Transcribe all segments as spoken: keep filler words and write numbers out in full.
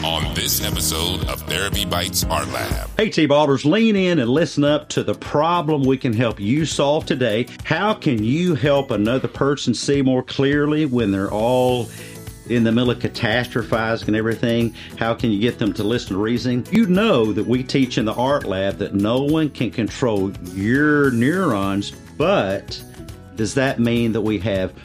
on this episode of Therapy Bites Art Lab. Hey T-Ballers, lean in and listen up to the problem we can help you solve today. How can you help another person see more clearly when they're all in the middle of catastrophizing and everything? How can you get them to listen to reasoning? You know that we teach in the art lab that no one can control your neurons, but does that mean that we have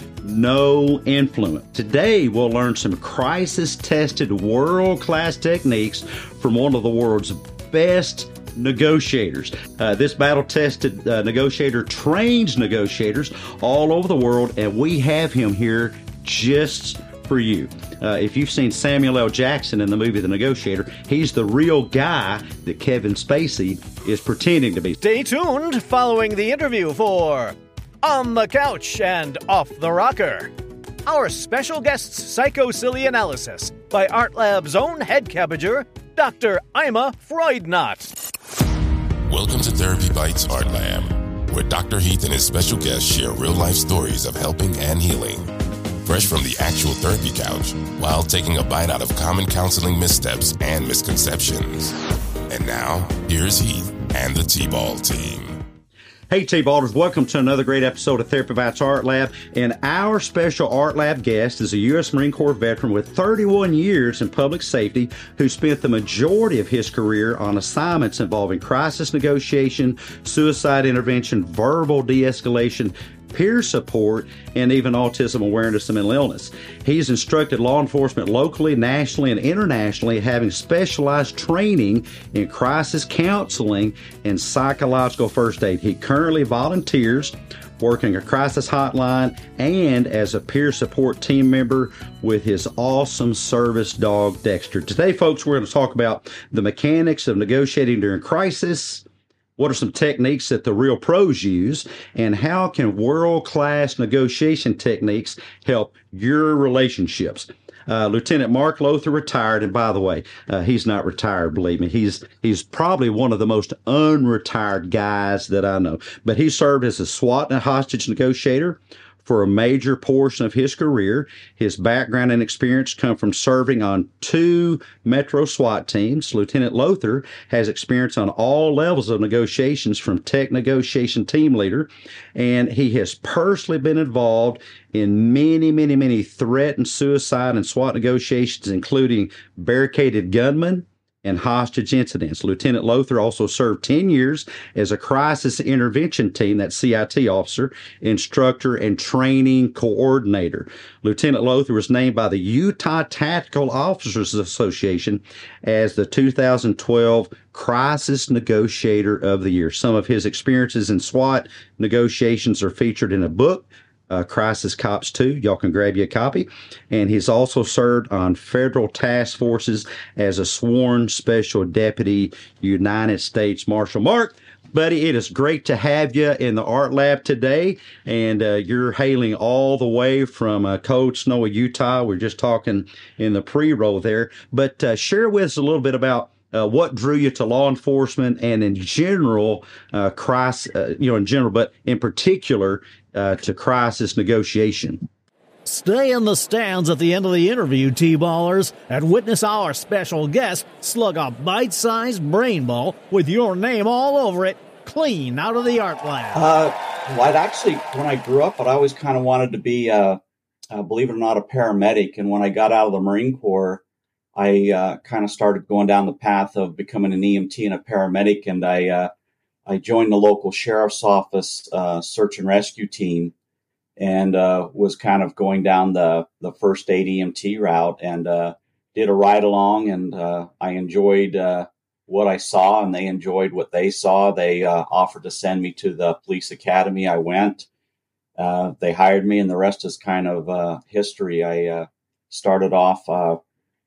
no influence? Today, we'll learn some crisis-tested, world-class techniques from one of the world's best negotiators. Uh, this battle-tested uh, negotiator trains negotiators all over the world, and we have him here just for you. Uh, if you've seen Samuel L. Jackson in the movie The Negotiator, he's the real guy that Kevin Spacey is pretending to be. Stay tuned following the interview for On the Couch and Off the Rocker, our special guest's psychosilly analysis by Art Lab's own head cabbager, Doctor Ima Freudnot. Welcome to Therapy Bites Art Lab, where Doctor Heath and his special guests share real-life stories of helping and healing, fresh from the actual therapy couch, while taking a bite out of common counseling missteps and misconceptions. And now, here's Heath and the T-Ball team. Hey T-Ballers, welcome to another great episode of Therapy Bites Art Lab. And our special Art Lab guest is a U S Marine Corps veteran with thirty-one years in public safety who spent the majority of his career on assignments involving crisis negotiation, suicide intervention, verbal de-escalation, peer support, and even autism awareness and mental illness. He's instructed law enforcement locally, nationally, and internationally, having specialized training in crisis counseling and psychological first aid. He currently volunteers working a crisis hotline and as a peer support team member with his awesome service dog, Dexter. Today, folks, we're going to talk about the mechanics of negotiating during crisis. What are some techniques that the real pros use, and how can world-class negotiation techniques help your relationships? Uh, Lieutenant Mark Lothar retired, and by the way, uh, he's not retired, believe me. He's he's probably one of the most unretired guys that I know. But he served as a SWAT and hostage negotiator for a major portion of his career. His background and experience come from serving on two Metro SWAT teams. Lieutenant Lothar has experience on all levels of negotiations, from tech negotiation team leader, and he has personally been involved in many, many, many threat and suicide and SWAT negotiations, including barricaded gunmen and hostage incidents. Lieutenant Lothar also served ten years as a crisis intervention team, that C I T officer, instructor, and training coordinator. Lieutenant Lothar was named by the Utah Tactical Officers Association as the two thousand twelve Crisis Negotiator of the Year. Some of his experiences in SWAT negotiations are featured in a book, Uh, Crisis Cops two. Y'all can grab you a copy. And he's also served on federal task forces as a sworn special deputy United States Marshal. Mark, buddy, it is great to have you in the art lab today. And uh, you're hailing all the way from uh, cold, snowy Utah. We're just talking in the pre-roll there. But uh, share with us a little bit about Uh, what drew you to law enforcement and in general, uh, crisis, uh, you know, in general, but in particular uh, to crisis negotiation. Stay in the stands at the end of the interview, T-Ballers, and witness our special guest slug a bite-sized brain ball with your name all over it, clean out of the art lab. Uh, well, I'd actually, when I grew up, I'd always kind of wanted to be, uh, uh, believe it or not, a paramedic. And when I got out of the Marine Corps, I uh, kind of started going down the path of becoming an E M T and a paramedic, and I uh, I joined the local sheriff's office uh, search and rescue team, and uh, was kind of going down the, the first aid E M T route, and uh, did a ride along, and uh, I enjoyed uh, what I saw, and they enjoyed what they saw. They uh, offered to send me to the police academy. I went. Uh, they hired me, and the rest is kind of uh, history. I uh, started off Uh,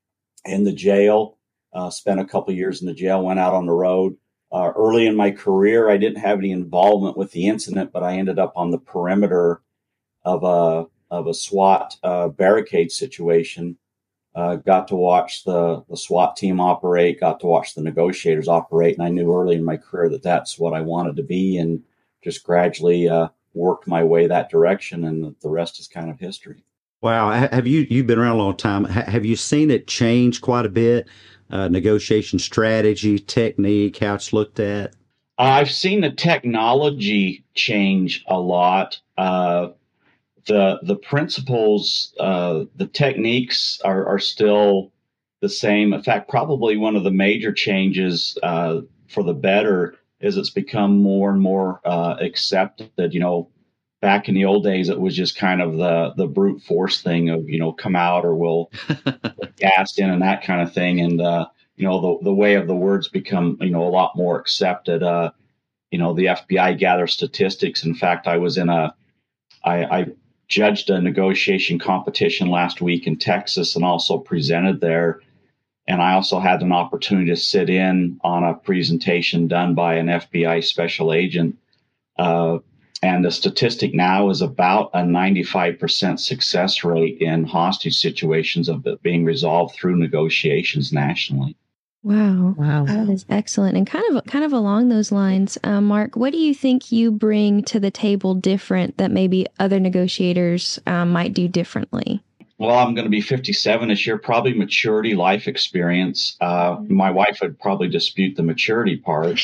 in the jail, uh, spent a couple years in the jail, went out on the road. Uh, early in my career, I didn't have any involvement with the incident, but I ended up on the perimeter of a of a SWAT uh, barricade situation. Uh, got to watch the, the SWAT team operate, got to watch the negotiators operate, and I knew early in my career that that's what I wanted to be, and just gradually uh, worked my way that direction, and the rest is kind of history. Wow. Ha- Have you, you've been around a long time. Ha- have you seen it change quite a bit? Uh, negotiation strategy, technique, how it's looked at? I've seen the technology change a lot. Uh, the the principles, uh, the techniques are, are still the same. In fact, probably one of the major changes uh, for the better is it's become more and more uh, accepted. You know, back in the old days, it was just kind of the the brute force thing of, you know, come out or we'll get gassed in and that kind of thing. And uh, you know, the the way of the words become, you know, a lot more accepted. Uh, you know, the F B I gathers statistics. In fact, I was in a I, I judged a negotiation competition last week in Texas and also presented there. And I also had an opportunity to sit in on a presentation done by an F B I special agent. Uh, and the statistic now is about a ninety-five percent success rate in hostage situations of it being resolved through negotiations nationally. Wow. Wow. That is excellent. And kind of kind of along those lines, um, Mark, what do you think you bring to the table different that maybe other negotiators um, might do differently? Well, I'm going to be fifty-seven this year, probably maturity, life experience. Uh, my wife would probably dispute the maturity part.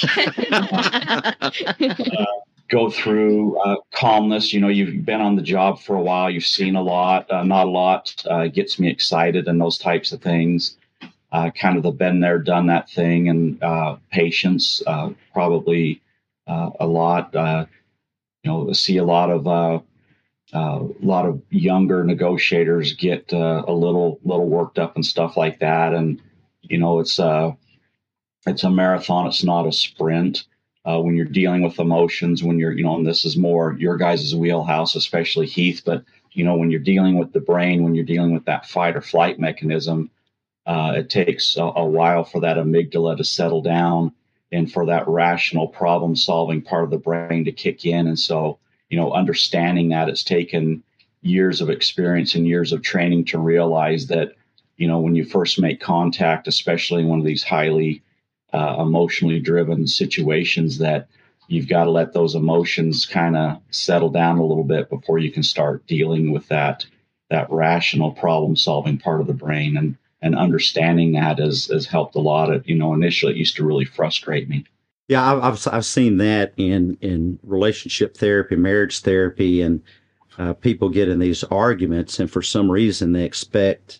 uh, go through uh, calmness. You know, you've been on the job for a while. You've seen a lot, uh, not a lot. Uh, gets me excited and those types of things. Uh, kind of the been there, done that thing, and uh, patience, uh, probably uh, a lot. Uh, you know, see a lot of uh, uh, a lot of younger negotiators get uh, a little little worked up and stuff like that. And you know, it's uh, it's a marathon. It's not a sprint. Uh, when you're dealing with emotions, when you're, you know, and this is more your guys' wheelhouse, especially Heath. But you know, when you're dealing with the brain, when you're dealing with that fight or flight mechanism. Uh, it takes a, a while for that amygdala to settle down and for that rational problem solving part of the brain to kick in. And so, you know, understanding that it's taken years of experience and years of training to realize that, you know, when you first make contact, especially in one of these highly uh, emotionally driven situations, that you've got to let those emotions kind of settle down a little bit before you can start dealing with that, that rational problem solving part of the brain. And And understanding that has, has helped a lot. Of, you know, initially it used to really frustrate me. Yeah, I've, I've, I've seen that in, in relationship therapy, marriage therapy, and uh, people get in these arguments, and for some reason they expect,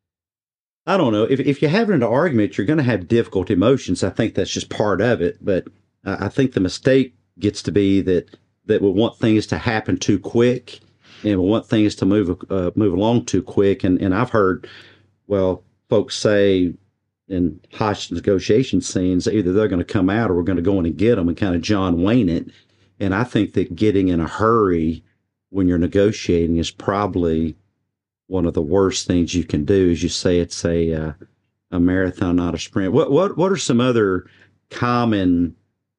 I don't know, if, if you're having an argument, you're going to have difficult emotions. I think that's just part of it. But uh, I think the mistake gets to be that, that we want things to happen too quick, and we want things to move uh, move along too quick. And, and I've heard, well, folks say in hostage negotiation scenes, either they're going to come out or we're going to go in and get them and kind of John Wayne it. And I think that getting in a hurry when you're negotiating is probably one of the worst things you can do. As you say, it's a uh, a marathon, not a sprint. What what what are some other common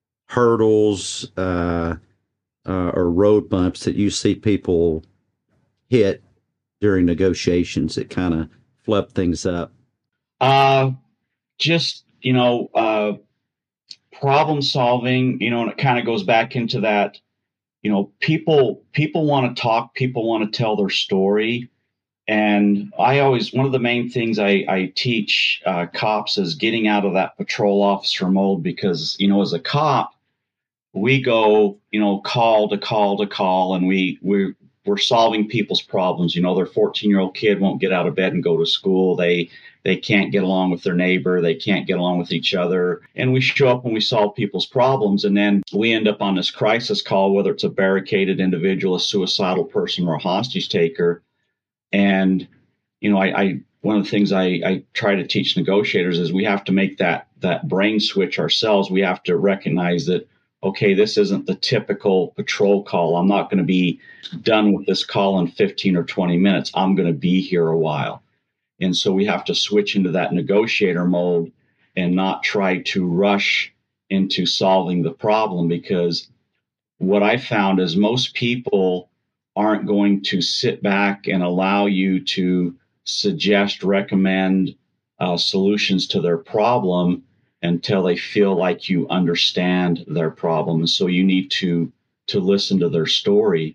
hurdles uh, uh, or road bumps that you see people hit during negotiations that kind of flub things up? Uh, just, you know, uh, problem solving, you know, and it kind of goes back into that, you know, people, people want to talk, people want to tell their story. And I always, one of the main things I, I teach uh, cops is getting out of that patrol officer mode, because, you know, as a cop, we go, you know, call to call to call, and we, we're, we're solving people's problems. You know, their fourteen year old kid won't get out of bed and go to school. They, they can't get along with their neighbor. They can't get along with each other. And we show up and we solve people's problems. And then we end up on this crisis call, whether it's a barricaded individual, a suicidal person, or a hostage taker. And, you know, I, I one of the things I, I try to teach negotiators is we have to make that, that brain switch ourselves. We have to recognize that, okay, this isn't the typical patrol call. I'm not going to be done with this call in fifteen or twenty minutes. I'm going to be here a while. And so we have to switch into that negotiator mode and not try to rush into solving the problem, because what I found is most people aren't going to sit back and allow you to suggest, recommend uh, solutions to their problem until they feel like you understand their problem. So you need to to listen to their story.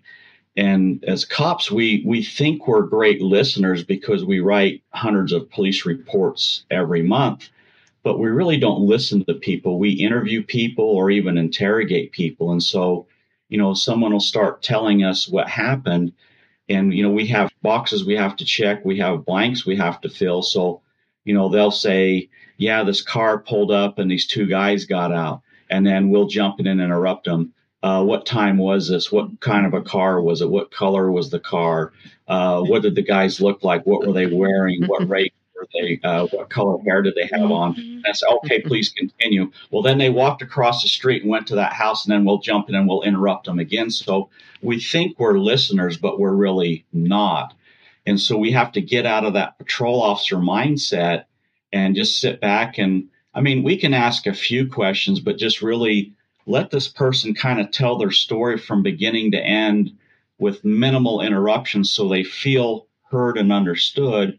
And as cops, we we think we're great listeners because we write hundreds of police reports every month, but we really don't listen to people. We interview people or even interrogate people. And so, you know, someone will start telling us what happened. And, you know, we have boxes we have to check. We have blanks we have to fill. So, you know, they'll say, yeah, this car pulled up and these two guys got out. And then we'll jump in and interrupt them. Uh, what time was this? What kind of a car was it? What color was the car? Uh, what did the guys look like? What were they wearing? What race were they? Uh, what color hair did they have on? And I said, okay, please continue. Well, then they walked across the street and went to that house, and then we'll jump in and we'll interrupt them again. So we think we're listeners, but we're really not. And so we have to get out of that patrol officer mindset and just sit back. And I mean, we can ask a few questions, but just really let this person kind of tell their story from beginning to end with minimal interruptions so they feel heard and understood.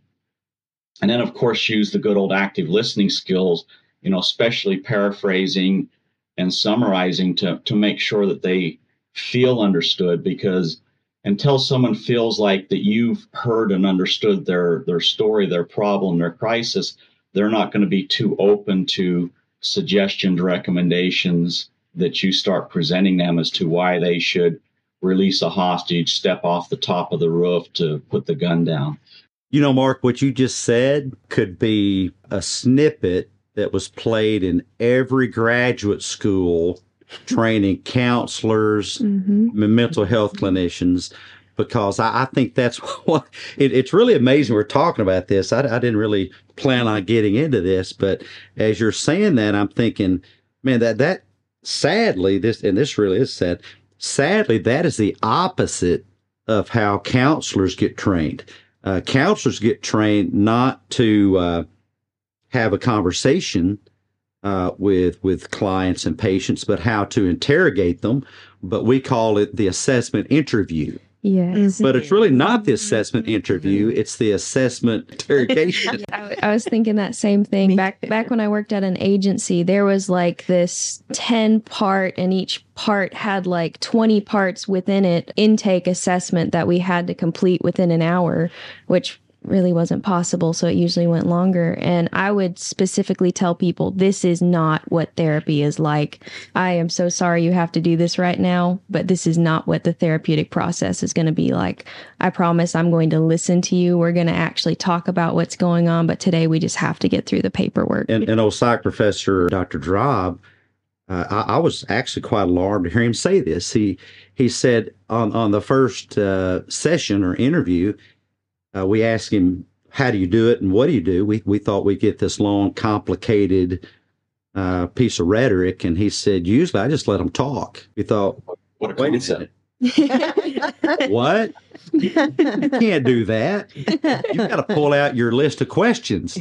And then, of course, use the good old active listening skills, you know, especially paraphrasing and summarizing to, to make sure that they feel understood, because until someone feels like that you've heard and understood their, their story, their problem, their crisis, they're not going to be too open to suggestions, recommendations that you start presenting them as to why they should release a hostage, step off the top of the roof to put the gun down. You know, Mark, what you just said could be a snippet that was played in every graduate school training counselors, mm-hmm. mental health clinicians, because I, I think that's what it, it's really amazing we're talking about this. I, I didn't really plan on getting into this, but as you're saying that, I'm thinking, man, that that sadly, this, and this really is sad, sadly, that is the opposite of how counselors get trained. Uh, counselors get trained not to uh, have a conversation uh, with with clients and patients, but how to interrogate them. But we call it the assessment interview. Yes. But it's really not the assessment interview. It's the assessment interrogation. I, I was thinking that same thing. Back back when I worked at an agency, there was like this ten part, and each part had like twenty parts within it, intake assessment that we had to complete within an hour, which really wasn't possible. So it usually went longer. And I would specifically tell people, this is not what therapy is like. I am so sorry you have to do this right now, but this is not what the therapeutic process is going to be like. I promise I'm going to listen to you. We're going to actually talk about what's going on. But today we just have to get through the paperwork. And, and old psych professor, Doctor Drob, uh, I, I was actually quite alarmed to hear him say this. He, he said on, on the first uh, session or interview, Uh, we asked him, how do you do it and what do you do? We we thought we'd get this long, complicated uh, piece of rhetoric. And he said, usually I just let them talk. We thought, what a wait concept. a minute. What? You can't do that. You've got to pull out your list of questions.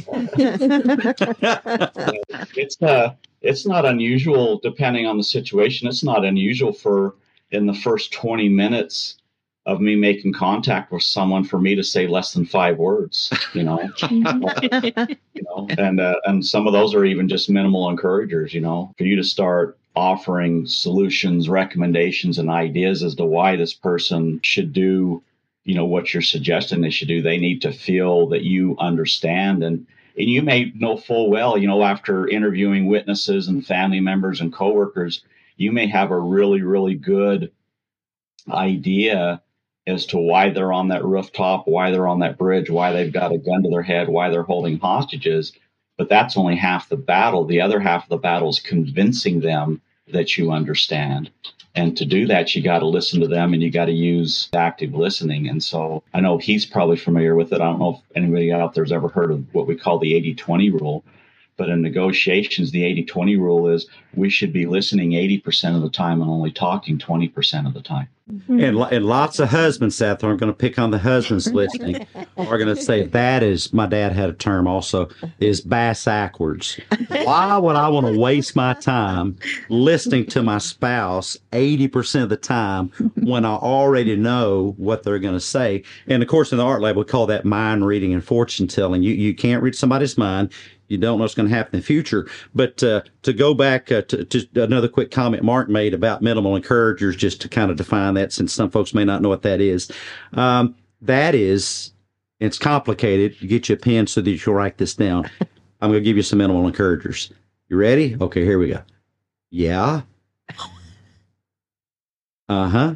It's uh, it's not unusual, depending on the situation. It's not unusual for in the first twenty minutes of me making contact with someone for me to say less than five words, you know, you know, and, uh, and some of those are even just minimal encouragers, you know, for you to start offering solutions, recommendations, and ideas as to why this person should do, you know, what you're suggesting they should do. They need to feel that you understand. And, and you may know full well, you know, after interviewing witnesses and family members and coworkers, you may have a really, really good idea as to why they're on that rooftop, why they're on that bridge, why they've got a gun to their head, why they're holding hostages. But that's only half the battle. The other half of the battle is convincing them that you understand. And to do that, you got to listen to them and you got to use active listening. And so I know he's probably familiar with it. I don't know if anybody out there's ever heard of what we call the eighty twenty rule. But in negotiations, the eighty twenty rule is we should be listening eighty percent of the time and only talking twenty percent of the time. Mm-hmm. And, and lots of husbands out there are going to pick on the husbands listening. Are going to say that is, my dad had a term also, is bass-ackwards. Why would I want to waste my time listening to my spouse eighty percent of the time when I already know what they're going to say? And of course, in the art lab, we call that mind reading and fortune telling. You, you can't read somebody's mind. You don't know what's going to happen in the future. But uh, to go back uh, to, to another quick comment Mark made about minimal encouragers, just to kind of define define that since some folks may not know what that is. Um, that is, it's complicated. You get you a pen so that you can write this down. I'm going to give you some minimal encouragers. You ready? Okay, here we go. Yeah. Uh-huh.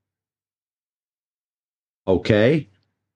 Okay.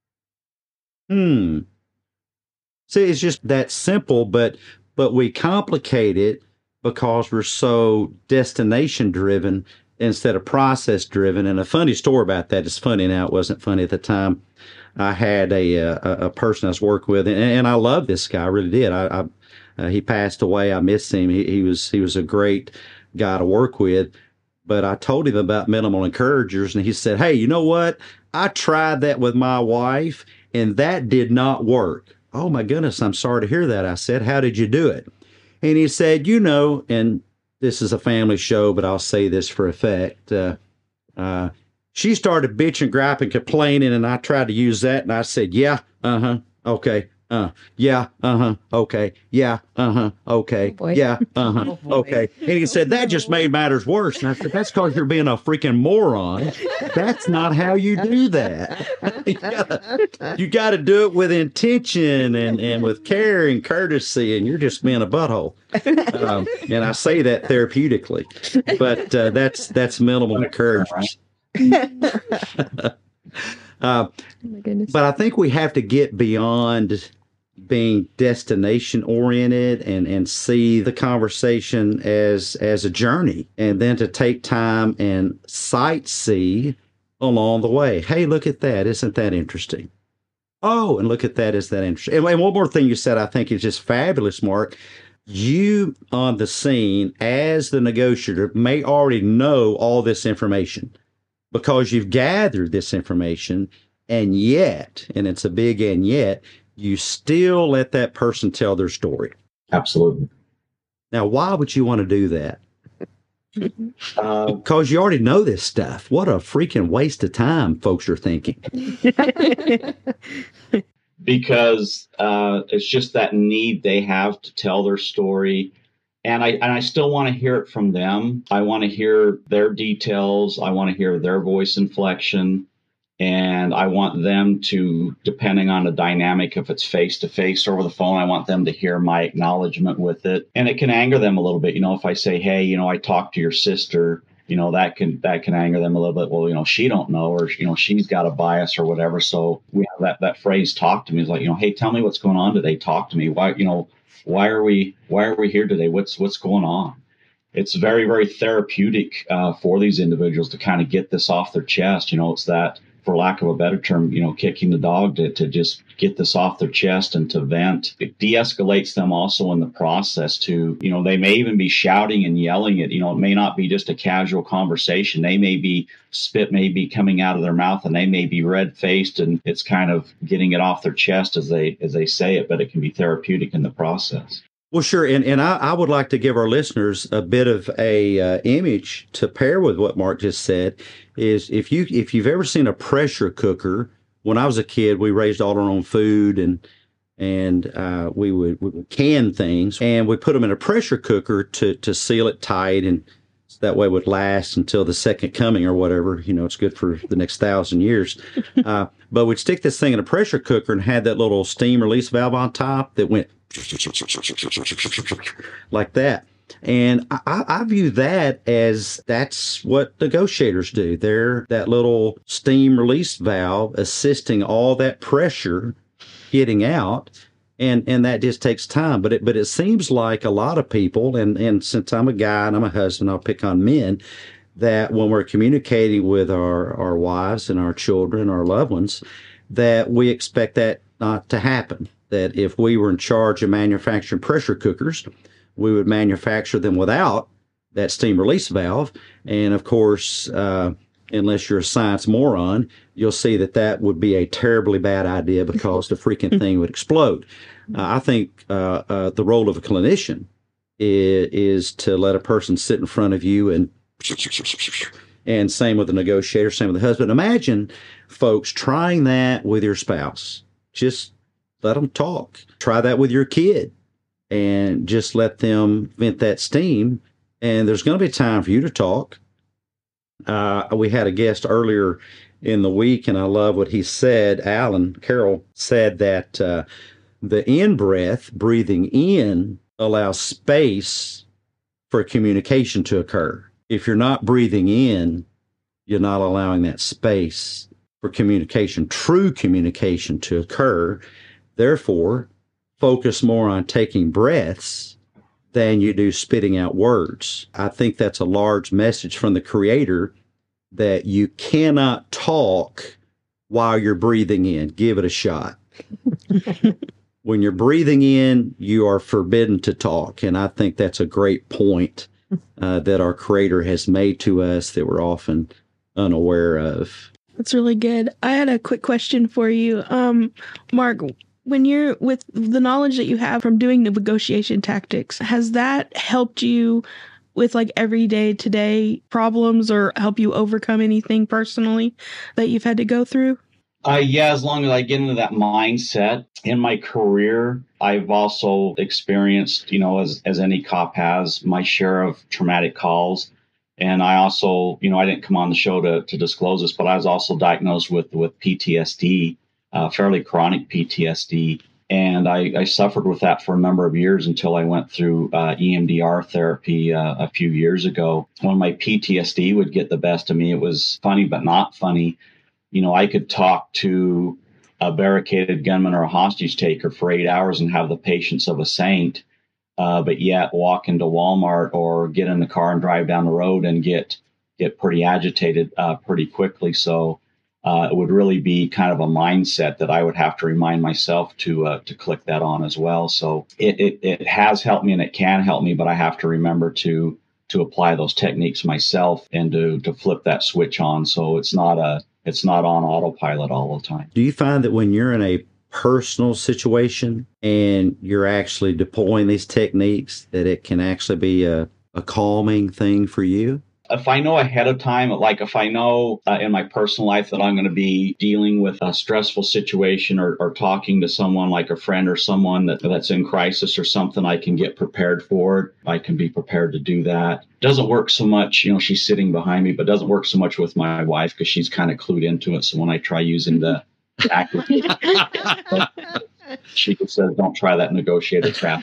Hmm. See, it's just that simple, but but we complicate it because we're so destination driven instead of process driven. And a funny story about that is funny now. It wasn't funny at the time. I had a a, a person I was working with, and, and I love this guy. I really did. I, I uh, he passed away. I miss him. He, he was he was a great guy to work with. But I told him about minimal encouragers, and he said, "Hey, you know what? I tried that with my wife, and that did not work." "Oh my goodness, I'm sorry to hear that." I said, "How did you do it?" And he said, "You know," and this is a family show, but I'll say this for effect. Uh, uh, she started bitching, griping, complaining, and I tried to use that, and I said, "Yeah, uh huh, okay, uh, yeah, uh huh, okay, yeah, uh huh, okay, Oh, yeah, uh huh, Oh, boy. okay." And he said, "That just made matters worse." And I said, "That's because you're being a freaking moron. That's not how you do that. you gotta, you gotta do it with intention and, and with care and courtesy, and you're just being a butthole." Um, and I say that therapeutically, but uh, that's that's minimal encouragement. uh, Oh my goodness. but I think we have to get beyond being destination oriented and, and see the conversation as as a journey, and then to take time and sightsee along the way. Hey, look at that. Isn't that interesting? Oh, and look at that. Is that interesting? And, and one more thing you said I think is just fabulous, Mark. You on the scene as the negotiator may already know all this information because you've gathered this information, and yet, and it's a big and yet, you still let that person tell their story. Absolutely. Now, why would you want to do that? Uh, Because you already know this stuff. What a freaking waste of time, folks are thinking. because uh, it's just that need they have to tell their story. And I and I still want to hear it from them. I want to hear their details. I want to hear their voice inflection. And I want them to, depending on the dynamic, if it's face to face or over the phone, I want them to hear my acknowledgement with it. And it can anger them a little bit. You know, if I say, "Hey, you know, I talked to your sister," you know, that can that can anger them a little bit. Well, you know, she don't know, or, you know, she's got a bias or whatever. So we have that, that phrase, "talk to me," is like, you know, "Hey, tell me what's going on today. Talk to me. Why, you know, why are we why are we here today? What's what's going on?" It's very, very therapeutic uh, for these individuals to kind of get this off their chest. You know, it's that, for lack of a better term, you know, kicking the dog to, to just get this off their chest and to vent. It de-escalates them also in the process to, you know, they may even be shouting and yelling it. You know, it may not be just a casual conversation. They may be, spit may be coming out of their mouth, and they may be red-faced, and it's kind of getting it off their chest as they as they say it, but it can be therapeutic in the process. Well, sure. And, and I, I would like to give our listeners a bit of a uh, image to pair with what Mark just said. Is if you if you've ever seen a pressure cooker. When I was a kid, we raised all our own food, and and uh, we, would, we would can things, and we put them in a pressure cooker to to seal it tight, and that way it would last until the second coming or whatever. You know, it's good for the next thousand years. Uh, but we'd stick this thing in a pressure cooker and had that little steam release valve on top that went like that. And I, I view that as that's what negotiators do. They're that little steam release valve assisting all that pressure getting out. And and that just takes time. But it but it seems like a lot of people, and, and since I'm a guy and I'm a husband, I'll pick on men, that when we're communicating with our, our wives and our children, our loved ones, that we expect that not to happen. That if we were in charge of manufacturing pressure cookers, we would manufacture them without that steam release valve. And of course, uh, unless you're a science moron, you'll see that that would be a terribly bad idea because the freaking thing would explode. Uh, I think uh, uh, the role of a clinician is, is to let a person sit in front of you, and and same with the negotiator, same with the husband. Imagine, folks, trying that with your spouse. Just let them talk. Try that with your kid. And just let them vent that steam. And there's going to be time for you to talk. Uh, we had a guest earlier in the week, and I love what he said. Alan Carroll said that uh, the in-breath, breathing in, allows space for communication to occur. If you're not breathing in, you're not allowing that space for communication, true communication to occur. Therefore, focus more on taking breaths than you do spitting out words. I think that's a large message from the Creator that you cannot talk while you're breathing in. Give it a shot. When you're breathing in, you are forbidden to talk. And I think that's a great point uh, that our Creator has made to us that we're often unaware of. That's really good. I had a quick question for you. Um, Mark, when you're with the knowledge that you have from doing negotiation tactics, has that helped you with like everyday today problems or help you overcome anything personally that you've had to go through? Uh, yeah, as long as I get into that mindset. In my career, I've also experienced, you know, as, as any cop has, my share of traumatic calls. And I also, you know, I didn't come on the show to, to disclose this, but I was also diagnosed with, with P T S D, uh, fairly chronic P T S D. And I, I suffered with that for a number of years until I went through uh, E M D R therapy uh, a few years ago. When my P T S D would get the best of me, it was funny, but not funny. You know, I could talk to a barricaded gunman or a hostage taker for eight hours and have the patience of a saint, uh, but yet walk into Walmart or get in the car and drive down the road and get get pretty agitated uh, pretty quickly. So uh, it would really be kind of a mindset that I would have to remind myself to uh, to click that on as well. So it, it it has helped me and it can help me, but I have to remember to to apply those techniques myself and to to flip that switch on. So it's not a It's not on autopilot all the time. Do you find that when you're in a personal situation and you're actually deploying these techniques, that it can actually be a, a calming thing for you? If I know ahead of time, like if I know uh, in my personal life that I'm going to be dealing with a stressful situation or, or talking to someone like a friend or someone that, that's in crisis or something, I can get prepared for it. I can be prepared to do that. Doesn't work so much, you know, she's sitting behind me, but doesn't work so much with my wife because she's kind of clued into it. So when I try using the active, she says, don't try that negotiated crap.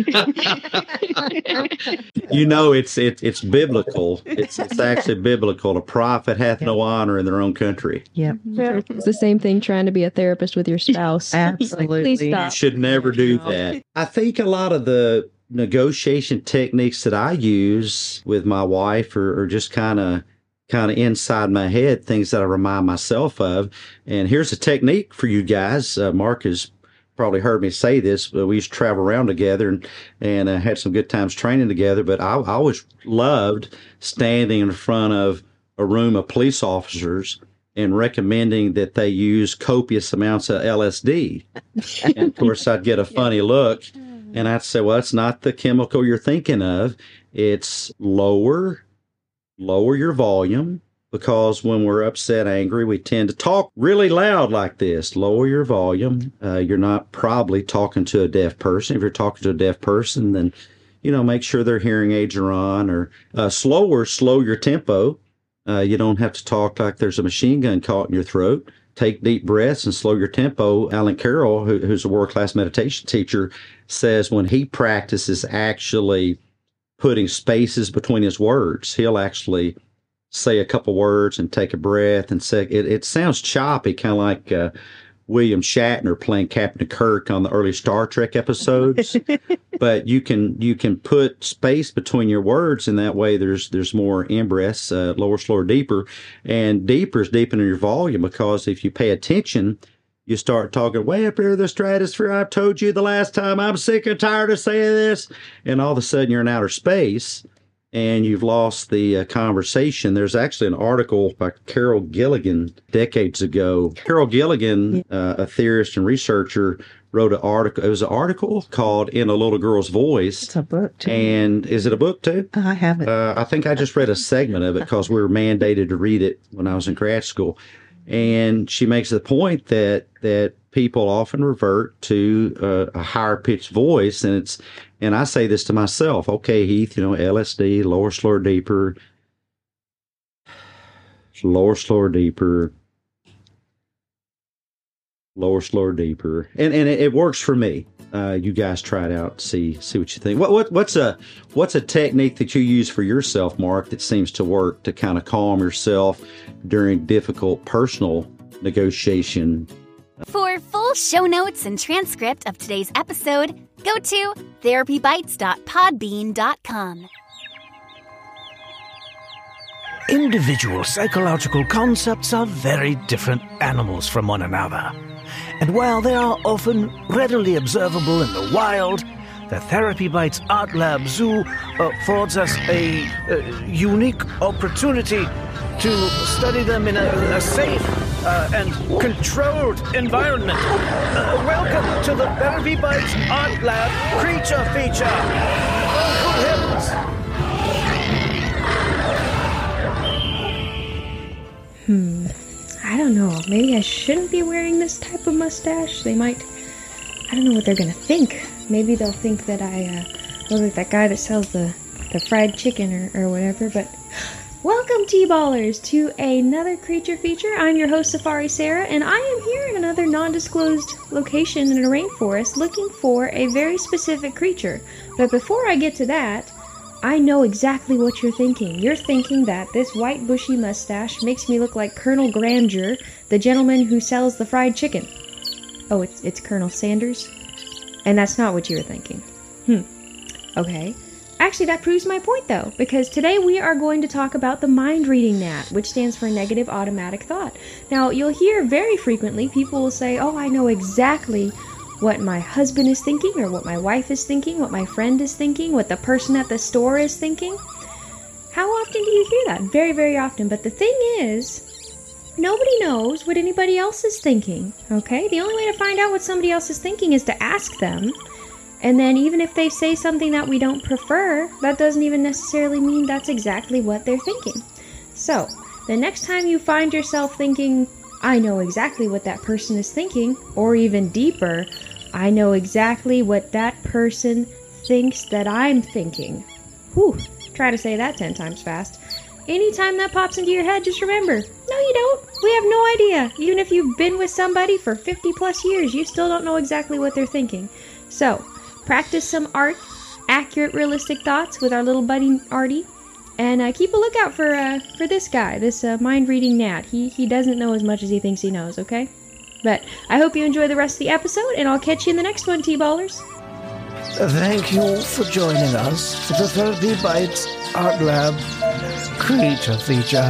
You know, it's it, it's biblical. It's it's actually biblical. A prophet hath no honor in their own country. Yep. It's the same thing trying to be a therapist with your spouse. Absolutely. Please You stop. should never do that. I think a lot of the negotiation techniques that I use with my wife are, are just kind of kind of inside my head, things that I remind myself of. And here's a technique for you guys. Uh, Mark has probably heard me say this, but we used to travel around together and, and uh, had some good times training together. But I, I always loved standing in front of a room of police officers and recommending that they use copious amounts of L S D. And of course, I'd get a funny look and I'd say, well, it's not the chemical you're thinking of. It's lower, lower your volume. Because when we're upset, angry, we tend to talk really loud like this. Lower your volume. Uh, you're not probably talking to a deaf person. If you're talking to a deaf person, then, you know, make sure their hearing aids are on. Or uh, slower, slow your tempo. Uh, you don't have to talk like there's a machine gun caught in your throat. Take deep breaths and slow your tempo. Alan Carroll, who, who's a world-class meditation teacher, says when he practices actually putting spaces between his words, he'll actually say a couple words and take a breath and say it. It sounds choppy, kind of like uh, William Shatner playing Captain Kirk on the early Star Trek episodes. But you can you can put space between your words, and that way there's there's more in-breaths, uh, lower, slower, deeper, and deeper is deepening your volume. Because if you pay attention, you start talking way up here in the stratosphere. I've told you the last time. I'm sick and tired of saying this, and all of a sudden you're in outer space. And you've lost the uh, conversation. There's actually an article by Carol Gilligan decades ago. Carol Gilligan, uh, a theorist and researcher, wrote an article. It was an article called In a Little Girl's Voice. It's a book, too. And is it a book, too? I haven't. Uh, I think I just read a segment of it because we were mandated to read it when I was in grad school. And she makes the point that that people often revert to uh, a higher pitched voice, and it's and I say this to myself. Okay, Heath, you know, L S D, lower, slower, deeper. Lower, slower, deeper. Lower, slower, deeper. And and it, it works for me. Uh, you guys try it out. See see what you think. What what what's a what's a technique that you use for yourself, Mark, that seems to work to kind of calm yourself during difficult personal negotiation? For full show notes and transcript of today's episode, go to therapy bites dot podbean dot com. Individual psychological concepts are very different animals from one another. And while they are often readily observable in the wild, the Therapy Bites Art Lab Zoo affords us a, a unique opportunity to study them in a, a safe uh, and controlled environment. Uh, welcome to the Therapy Bites Art Lab Creature Feature. Oh, good heavens! Hmm. I don't know. Maybe I shouldn't be wearing this type of mustache. They might... I don't know what they're gonna think. Maybe they'll think that I, uh, look like that guy that sells the, the fried chicken or, or whatever, but... Welcome, T-Ballers, to another Creature Feature. I'm your host, Safari Sarah, and I am here in another non-disclosed location in a rainforest looking for a very specific creature. But before I get to that... I know exactly what you're thinking. You're thinking that this white bushy mustache makes me look like Colonel Grandeur, the gentleman who sells the fried chicken. Oh, it's it's Colonel Sanders? And that's not what you were thinking. Hmm. Okay. Actually, that proves my point, though, because today we are going to talk about the mind-reading gnat, which stands for negative automatic thought. Now, you'll hear very frequently people will say, oh, I know exactly what my husband is thinking, or what my wife is thinking, what my friend is thinking, what the person at the store is thinking. How often do you hear that? Very, very often. But the thing is, nobody knows what anybody else is thinking, okay? The only way to find out what somebody else is thinking is to ask them. And then even if they say something that we don't prefer, that doesn't even necessarily mean that's exactly what they're thinking. So, the next time you find yourself thinking, I know exactly what that person is thinking, or even deeper, I know exactly what that person thinks that I'm thinking. Whew, try to say that ten times fast. Anytime that pops into your head, just remember, no you don't. We have no idea. Even if you've been with somebody for fifty plus years, you still don't know exactly what they're thinking. So, practice some art, accurate, realistic thoughts with our little buddy Artie. And uh, keep a lookout for uh, for this guy, this uh, mind-reading gnat. He he doesn't know as much as he thinks he knows, okay? But I hope you enjoy the rest of the episode, and I'll catch you in the next one, T-Ballers. Thank you for joining us for the Therapy Bites Art Lab Creature Feature.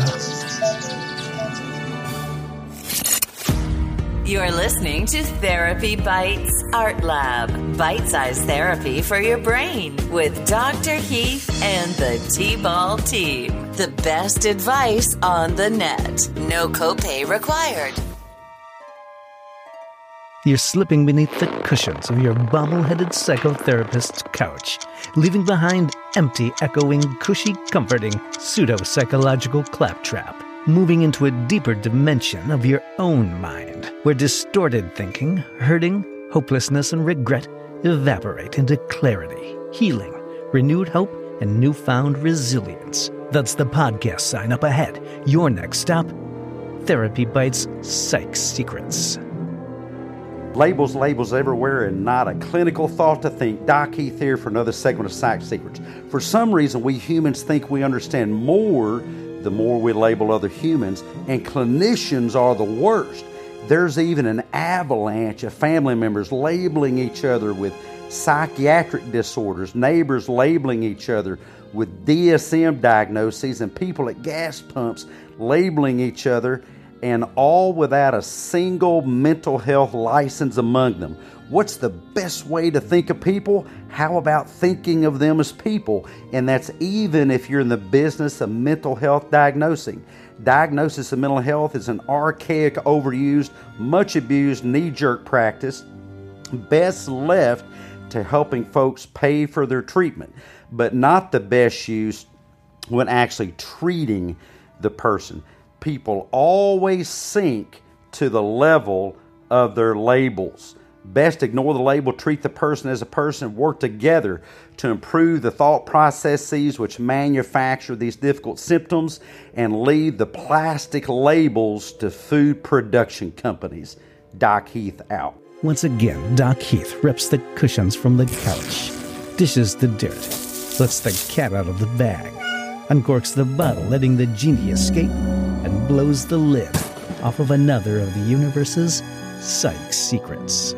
You're listening to Therapy Bites Art Lab, bite-sized therapy for your brain with Doctor Heath and the T-Ball team. The best advice on the net. No copay required. You're slipping beneath the cushions of your bobble-headed psychotherapist's couch, leaving behind empty, echoing, cushy, comforting, pseudo-psychological claptrap. Moving into a deeper dimension of your own mind, where distorted thinking, hurting, hopelessness, and regret evaporate into clarity, healing, renewed hope, and newfound resilience. That's the podcast sign up ahead. Your next stop, Therapy Bites Psych Secrets. Labels, labels everywhere, and not a clinical thought to think. Doc Heath here for another segment of Psych Secrets. For some reason, we humans think we understand more the more we label other humans, and clinicians are the worst. There's even an avalanche of family members labeling each other with psychiatric disorders, neighbors labeling each other with D S M diagnoses, and people at gas pumps labeling each other, and all without a single mental health license among them. What's the best way to think of people? How about thinking of them as people? And that's even if you're in the business of mental health diagnosing. Diagnosis of mental health is an archaic, overused, much abused knee-jerk practice, best left to helping folks pay for their treatment, but not the best use when actually treating the person. People always sink to the level of their labels. Best ignore the label, treat the person as a person, work together to improve the thought processes which manufacture these difficult symptoms, and leave the plastic labels to food production companies. Doc Heath out. Once again, Doc Heath rips the cushions from the couch, dishes the dirt, lets the cat out of the bag, uncorks the bottle, letting the genie escape, and blows the lid off of another of the universe's psych secrets.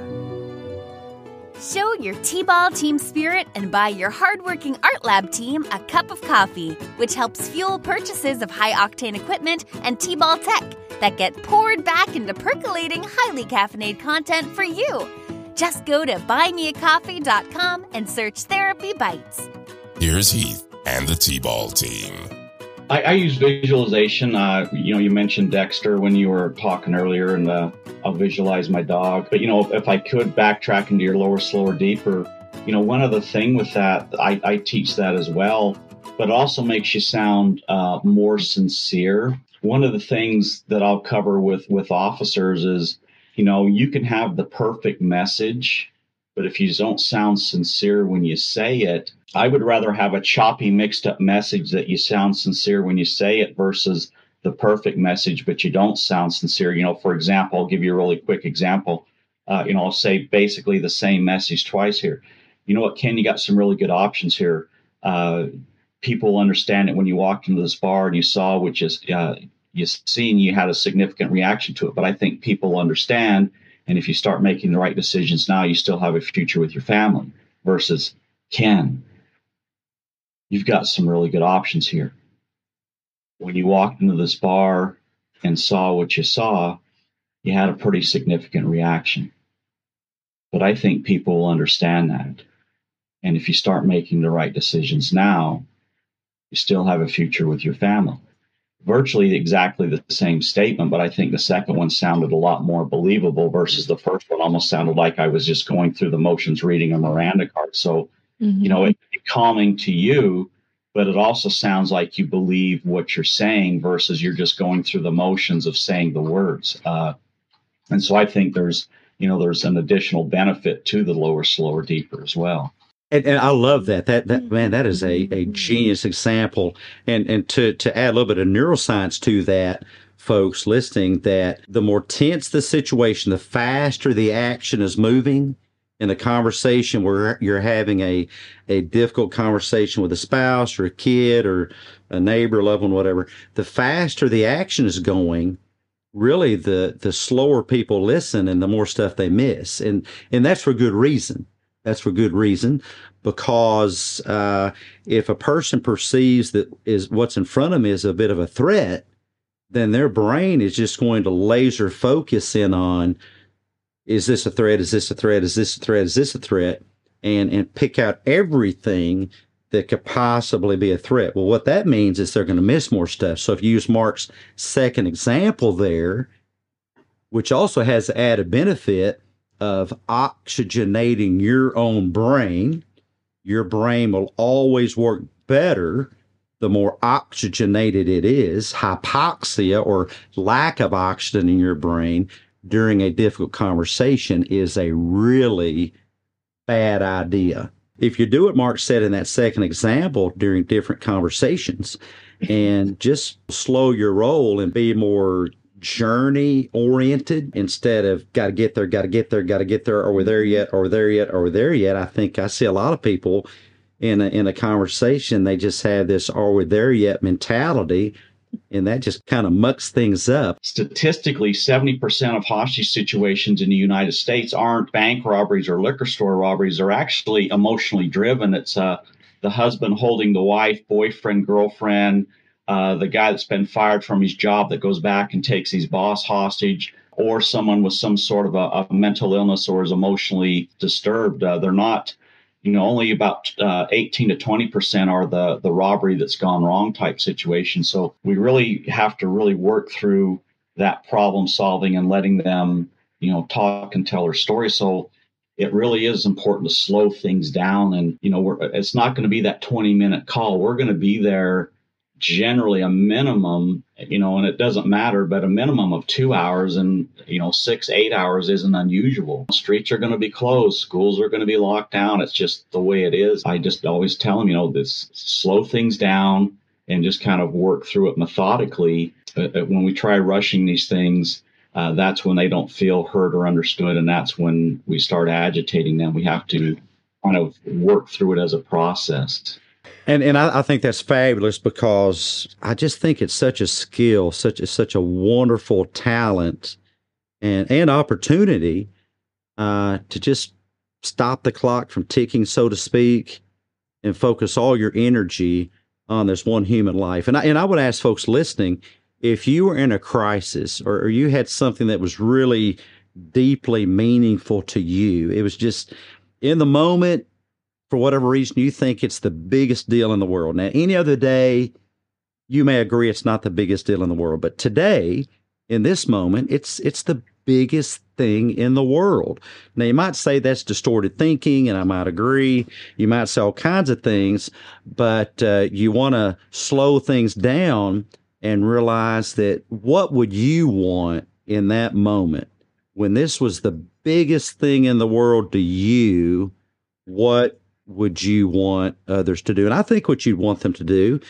Show your T-Ball team spirit and buy your hardworking Art Lab team a cup of coffee, which helps fuel purchases of high-octane equipment and T-Ball tech that get poured back into percolating, highly caffeinated content for you. Just go to buy me a coffee dot com and search Therapy Bites. Here's Heath and the T-Ball team. I, I use visualization. Uh, you know, you mentioned Dexter when you were talking earlier, and uh, I'll visualize my dog. But, you know, if, if I could backtrack into your lower, slower, deeper, you know, one other thing with that, I, I teach that as well, but it also makes you sound uh, more sincere. One of the things that I'll cover with, with officers is, you know, you can have the perfect message, but if you don't sound sincere when you say it, I would rather have a choppy, mixed up message that you sound sincere when you say it versus the perfect message, but you don't sound sincere. You know, for example, I'll give you a really quick example. Uh, you know, I'll say basically the same message twice here. You know what, Ken, you got some really good options here. Uh, people understand it when you walked into this bar and you saw, which is, uh, you seen, you had a significant reaction to it. But I think people understand. And if you start making the right decisions now, you still have a future with your family versus Ken. You've got some really good options here. When you walked into this bar and saw what you saw, you had a pretty significant reaction. But I think people will understand that. And if you start making the right decisions now, you still have a future with your family. Virtually exactly the same statement, but I think the second one sounded a lot more believable versus the first one almost sounded like I was just going through the motions reading a Miranda card. So, mm-hmm. you know, it's calming to you, but it also sounds like you believe what you're saying versus you're just going through the motions of saying the words. Uh, and so I think there's, you know, there's an additional benefit to the lower, slower, deeper as well. And, and I love that. That that man, that is a, a genius example. And and to to add a little bit of neuroscience to that, folks listening, that the more tense the situation, the faster the action is moving in a conversation where you're having a a difficult conversation with a spouse or a kid or a neighbor, loved one, whatever. The faster the action is going, really the the slower people listen and the more stuff they miss. And and that's for good reason. That's for good reason, because uh, if a person perceives that is what's in front of them is a bit of a threat, then their brain is just going to laser focus in on, is this a threat? Is this a threat? Is this a threat? Is this a threat? And and pick out everything that could possibly be a threat. Well, what that means is they're going to miss more stuff. So if you use Mark's second example there, which also has the added benefit of oxygenating your own brain, your brain will always work better the more oxygenated it is. Hypoxia or lack of oxygen in your brain during a difficult conversation is a really bad idea. If you do what Mark said in that second example during different conversations and just slow your roll and be more journey oriented instead of got to get there, got to get there, got to get there, are we there yet, are we there yet, are we there yet? I think I see a lot of people in a, in a conversation, they just have this are we there yet mentality, and that just kind of mucks things up. Statistically, seventy percent of hostage situations in the United States aren't bank robberies or liquor store robberies. They're actually emotionally driven. It's uh, the husband holding the wife, boyfriend, girlfriend, Uh, the guy that's been fired from his job that goes back and takes his boss hostage, or someone with some sort of a, a mental illness or is emotionally disturbed. Uh, they're not, you know, only about uh, eighteen to twenty percent are the, the robbery that's gone wrong type situation. So we really have to really work through that problem solving and letting them, you know, talk and tell their story. So it really is important to slow things down. And, you know, we're, it's not going to be that twenty minute call. We're going to be there generally a minimum, you know, and it doesn't matter, but a minimum of two hours and, you know, six, eight hours isn't unusual. Streets are going to be closed. Schools are going to be locked down. It's just the way it is. I just always tell them, you know, this slow things down and just kind of work through it methodically. Uh, when we try rushing these things, uh, that's when they don't feel heard or understood. And that's when we start agitating them. We have to kind of work through it as a process. And and I, I think that's fabulous, because I just think it's such a skill, such a, such a wonderful talent and, and opportunity uh, to just stop the clock from ticking, so to speak, and focus all your energy on this one human life. And I, and I would ask folks listening, if you were in a crisis or, or you had something that was really deeply meaningful to you, it was just in the moment, for whatever reason, you think it's the biggest deal in the world. Now, any other day, you may agree it's not the biggest deal in the world. But today, in this moment, it's it's the biggest thing in the world. Now, you might say that's distorted thinking, and I might agree. You might say all kinds of things, but uh, you want to slow things down and realize that what would you want in that moment? When this was the biggest thing in the world to you, what would you want others to do? And I think what you'd want them to do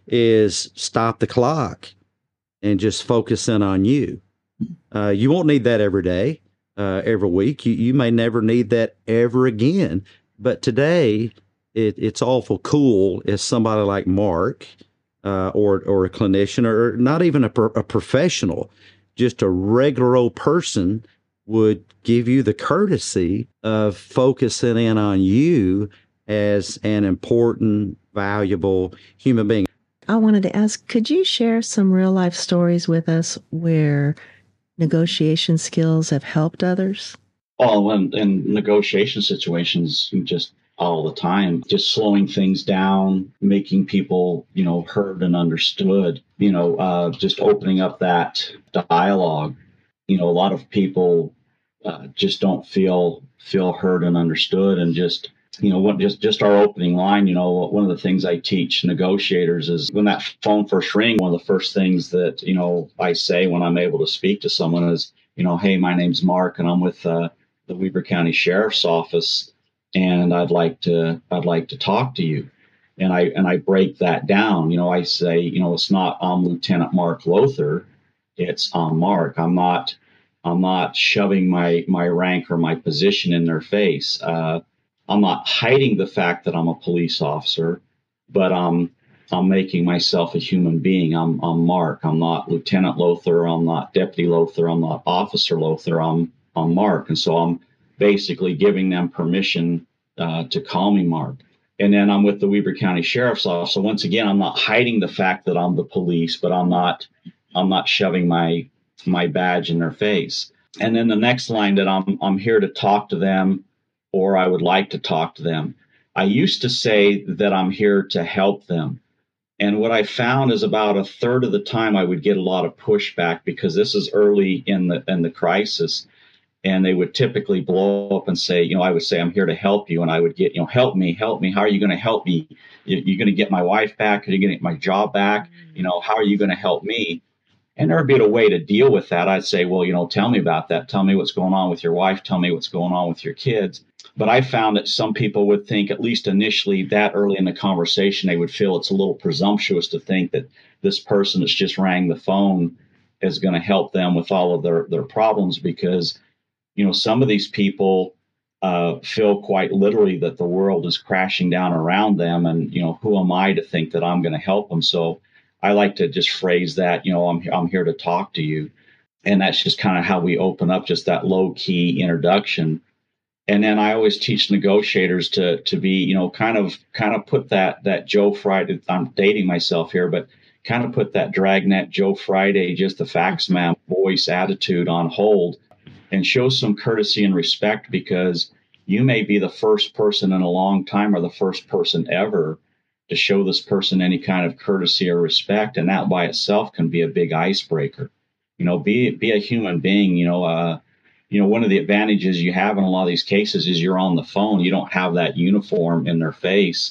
is stop the clock and just focus in on you. Uh, you won't need that every day, uh, every week. You, you may never need that ever again. But today, it, it's awful cool if somebody like Mark uh, or or a clinician, or not even a, pro- a professional, just a regular old person would give you the courtesy of focusing in on you as an important, valuable human being. I wanted to ask, could you share some real life stories with us where negotiation skills have helped others? Oh, in, in negotiation situations, just all the time, just slowing things down, making people, you know, heard and understood, you know, uh, just opening up that dialogue. You know, a lot of people uh, just don't feel feel heard and understood, and just, you know, what just just our opening line. You know, one of the things I teach negotiators is when that phone first rings, one of the first things that, you know, I say when I'm able to speak to someone is, you know, hey, my name's Mark, and I'm with uh, the Weber County Sheriff's Office, and I'd like to I'd like to talk to you. And I and I break that down. You know, I say, you know, it's not I'm Lieutenant Mark Lothar, it's I'm Mark. I'm not I'm not shoving my my rank or my position in their face. Uh, I'm not hiding the fact that I'm a police officer, but I'm I'm making myself a human being. I'm I'm Mark. I'm not Lieutenant Lothar. I'm not Deputy Lothar. I'm not Officer Lothar. I'm I'm Mark. And so I'm basically giving them permission uh, to call me Mark. And then I'm with the Weber County Sheriff's Office. So once again, I'm not hiding the fact that I'm the police, but I'm not I'm not shoving my my badge in their face. And then the next line, that I'm I'm here to talk to them, or I would like to talk to them. I used to say that I'm here to help them. And what I found is about a third of the time I would get a lot of pushback, because this is early in the in the crisis. And they would typically blow up and say, you know, I would say, I'm here to help you. And I would get, you know, help me, help me. How are you going to help me? You're going to get my wife back? Are you going to get my job back? You know, how are you going to help me? And there would be a way to deal with that. I'd say, well, you know, tell me about that. Tell me what's going on with your wife. Tell me what's going on with your kids. But I found that some people would think, at least initially, that early in the conversation, they would feel it's a little presumptuous to think that this person that's just rang the phone is going to help them with all of their, their problems, because, you know, some of these people uh, feel quite literally that the world is crashing down around them. And, you know, who am I to think that I'm going to help them? So I like to just phrase that, you know, I'm, I'm here to talk to you. And that's just kind of how we open up, just that low key introduction. And then I always teach negotiators to to be, you know, kind of kind of put that that Joe Friday, I'm dating myself here, but kind of put that Dragnet Joe Friday, just the facts man voice attitude on hold, and show some courtesy and respect, because you may be the first person in a long time, or the first person ever, to show this person any kind of courtesy or respect. And that by itself can be a big icebreaker. You know, be be a human being. You know, uh, you know, one of the advantages you have in a lot of these cases is you're on the phone. You don't have that uniform in their face.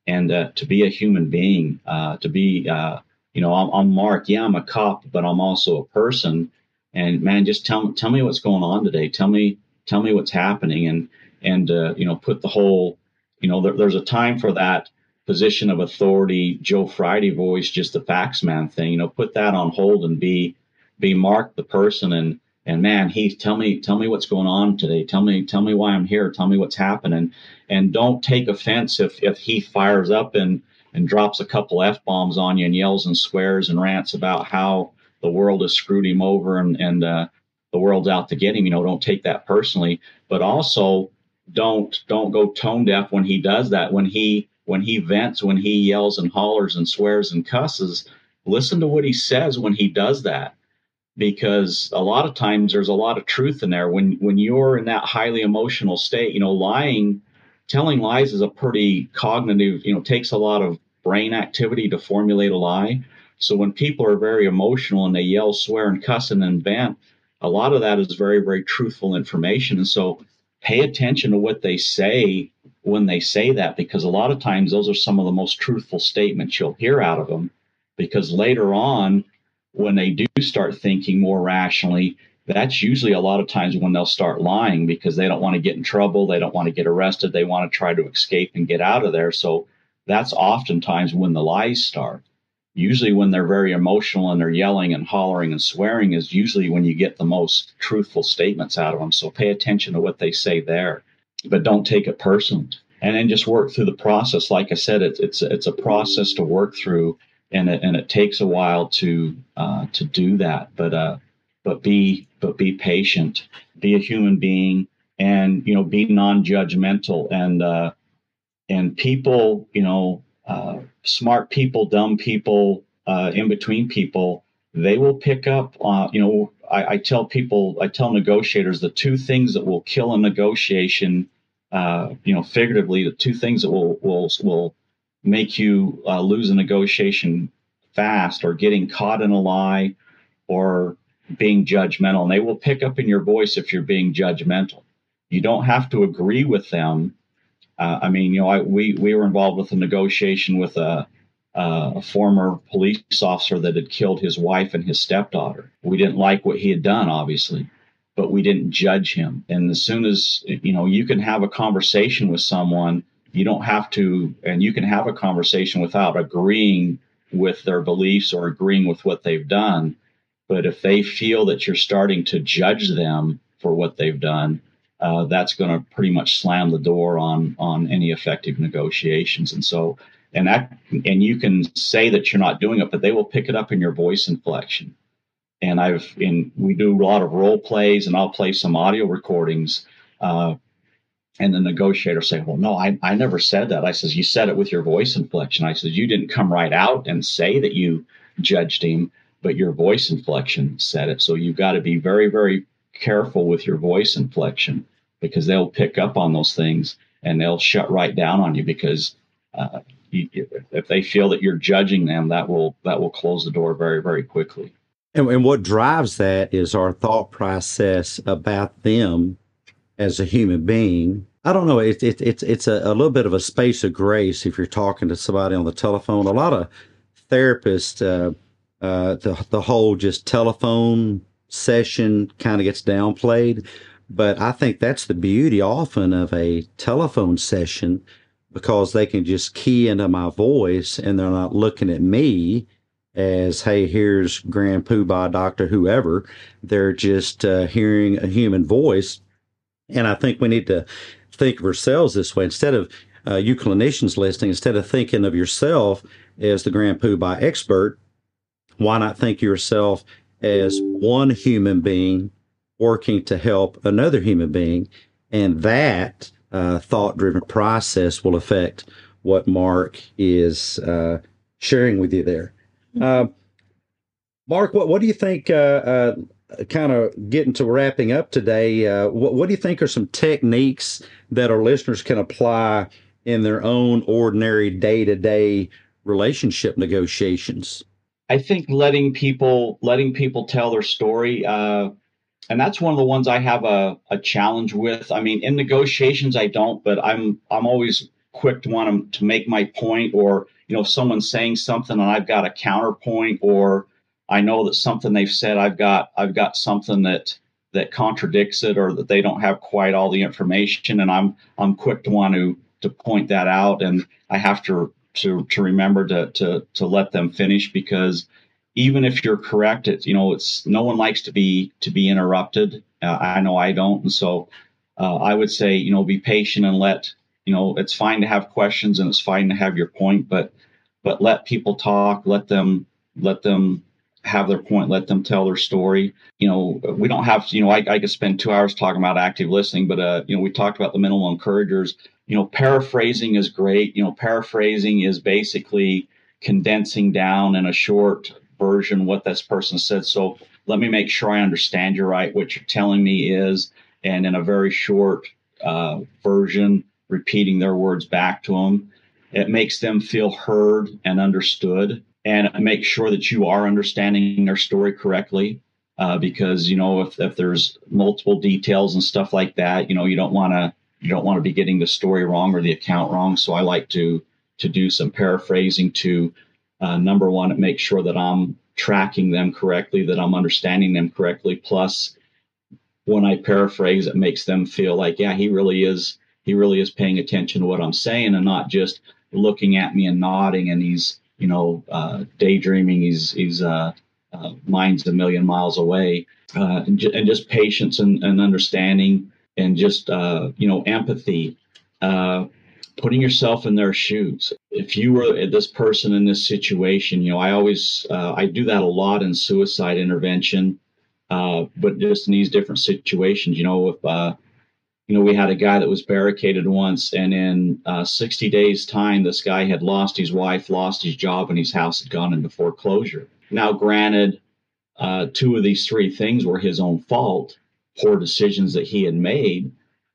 and uh, to be a human being, uh, to be, uh, you know, I'm, I'm Mark. Yeah, I'm a cop, but I'm also a person. And man, just tell tell me what's going on today. Tell me tell me what's happening, and and uh, you know, put the whole, you know, there, there's a time for that position of authority, Joe Friday voice, just the facts man thing. You know, put that on hold and be be Mark the person, and and man, Heath, tell me tell me what's going on today. Tell me tell me why I'm here. Tell me what's happening, and don't take offense if if he fires up and and drops a couple F-bombs on you and yells and swears and rants about how the world has screwed him over and and uh, the world's out to get him. You know, don't take that personally, but also don't don't go tone deaf when he does that. When he when he vents, when he yells and hollers and swears and cusses, listen to what he says when he does that, because a lot of times there's a lot of truth in there. When when you're in that highly emotional state, you know, lying, telling lies is a pretty cognitive, you know, takes a lot of brain activity to formulate a lie. So when people are very emotional and they yell, swear, and cuss and then vent, a lot of that is very, very truthful information. And so pay attention to what they say when they say that, because a lot of times those are some of the most truthful statements you'll hear out of them, because later on, when they do start thinking more rationally, that's usually a lot of times when they'll start lying, because they don't want to get in trouble. They don't want to get arrested. They want to try to escape and get out of there. So that's oftentimes when the lies start. Usually when they're very emotional and they're yelling and hollering and swearing is usually when you get the most truthful statements out of them. So pay attention to what they say there, but don't take it personally. And then just work through the process. Like I said, it's it's it's a process to work through, and it and it takes a while to uh, to do that. But uh, but be but be patient, be a human being, and you know, be non-judgmental. And uh, and people, you know. Uh, smart people, dumb people, uh, in between people, they will pick up on, you know, I, I tell people, I tell negotiators the two things that will kill a negotiation, uh, you know, figuratively, the two things that will, will, will make you uh, lose a negotiation fast, or getting caught in a lie, or being judgmental. And they will pick up in your voice if you're being judgmental. You don't have to agree with them. Uh, I mean, you know, I, we we were involved with a negotiation with a, a former police officer that had killed his wife and his stepdaughter. We didn't like what he had done, obviously, but we didn't judge him. And as soon as, you know, you can have a conversation with someone, you don't have to, and you can have a conversation without agreeing with their beliefs or agreeing with what they've done. But if they feel that you're starting to judge them for what they've done, Uh, that's going to pretty much slam the door on on any effective negotiations. And so, and that, and you can say that you're not doing it, but they will pick it up in your voice inflection. And I've, in we do a lot of role plays, and I'll play some audio recordings, uh, and the negotiator say, "Well, no, I I never said that." I says, "You said it with your voice inflection." I says, "You didn't come right out and say that you judged him, but your voice inflection said it." So you've got to be very, very careful with your voice inflection, because they'll pick up on those things and they'll shut right down on you, because uh, you, if they feel that you're judging them, that will that will close the door very, very quickly. And, and what drives that is our thought process about them as a human being. I don't know. It's it, it's it's a, a little bit of a space of grace if you're talking to somebody on the telephone. A lot of therapists, uh, uh, the the whole just telephone session kind of gets downplayed. But I think that's the beauty often of a telephone session, because they can just key into my voice and they're not looking at me as, hey, here's Grand Poobah, Doctor, whoever. They're just uh, hearing a human voice. And I think we need to think of ourselves this way. Instead of uh, you clinicians listening, instead of thinking of yourself as the Grand Poobah expert, why not think of yourself as one human being working to help another human being? And that uh, thought-driven process will affect what Mark is uh, sharing with you there. Uh, Mark, what, what do you think, uh, uh, kind of getting to wrapping up today, uh, what, what do you think are some techniques that our listeners can apply in their own ordinary day-to-day relationship negotiations? I think letting people letting people tell their story, uh, and that's one of the ones I have a, a challenge with. I mean, in negotiations, I don't, but I'm I'm always quick to want to, to make my point, or, you know, if someone's saying something and I've got a counterpoint, or I know that something they've said, I've got, I've got something that, that contradicts it, or that they don't have quite all the information. And I'm, I'm quick to want to, to point that out. And I have to, to, to remember to, to, to let them finish, because even if you're correct, it's, you know, it's, no one likes to be, to be interrupted. Uh, I know I don't. And so uh, I would say, you know, be patient and let, you know, it's fine to have questions and it's fine to have your point, but, but let people talk, let them, let them have their point, let them tell their story. You know, we don't have to, you know, I, I could spend two hours talking about active listening, but, uh, you know, we talked about the minimal encouragers. You know, paraphrasing is great. You know, paraphrasing is basically condensing down in a short version what this person said. So let me make sure I understand you right. What you're telling me is, and in a very short uh, version, repeating their words back to them. It makes them feel heard and understood, and make sure that you are understanding their story correctly. Uh, because, you know, if, if there's multiple details and stuff like that, you know, you don't want to, you don't want to be getting the story wrong or the account wrong. So I like to, to do some paraphrasing to, uh, number one, make sure that I'm tracking them correctly, that I'm understanding them correctly. Plus, when I paraphrase, it makes them feel like, yeah, he really is, he really is paying attention to what I'm saying, and not just looking at me and nodding, and he's, you know, uh, daydreaming. He's, he's, uh, uh, mind's a million miles away, uh, and, ju- and just patience and, and understanding, and just, uh, you know, empathy, uh, putting yourself in their shoes. If you were this person in this situation, you know, I always, uh, I do that a lot in suicide intervention, uh, but just in these different situations, you know, if, uh, you know, we had a guy that was barricaded once, and in uh, sixty days time, this guy had lost his wife, lost his job, and his house had gone into foreclosure. Now, granted, uh, two of these three things were his own fault, poor decisions that he had made.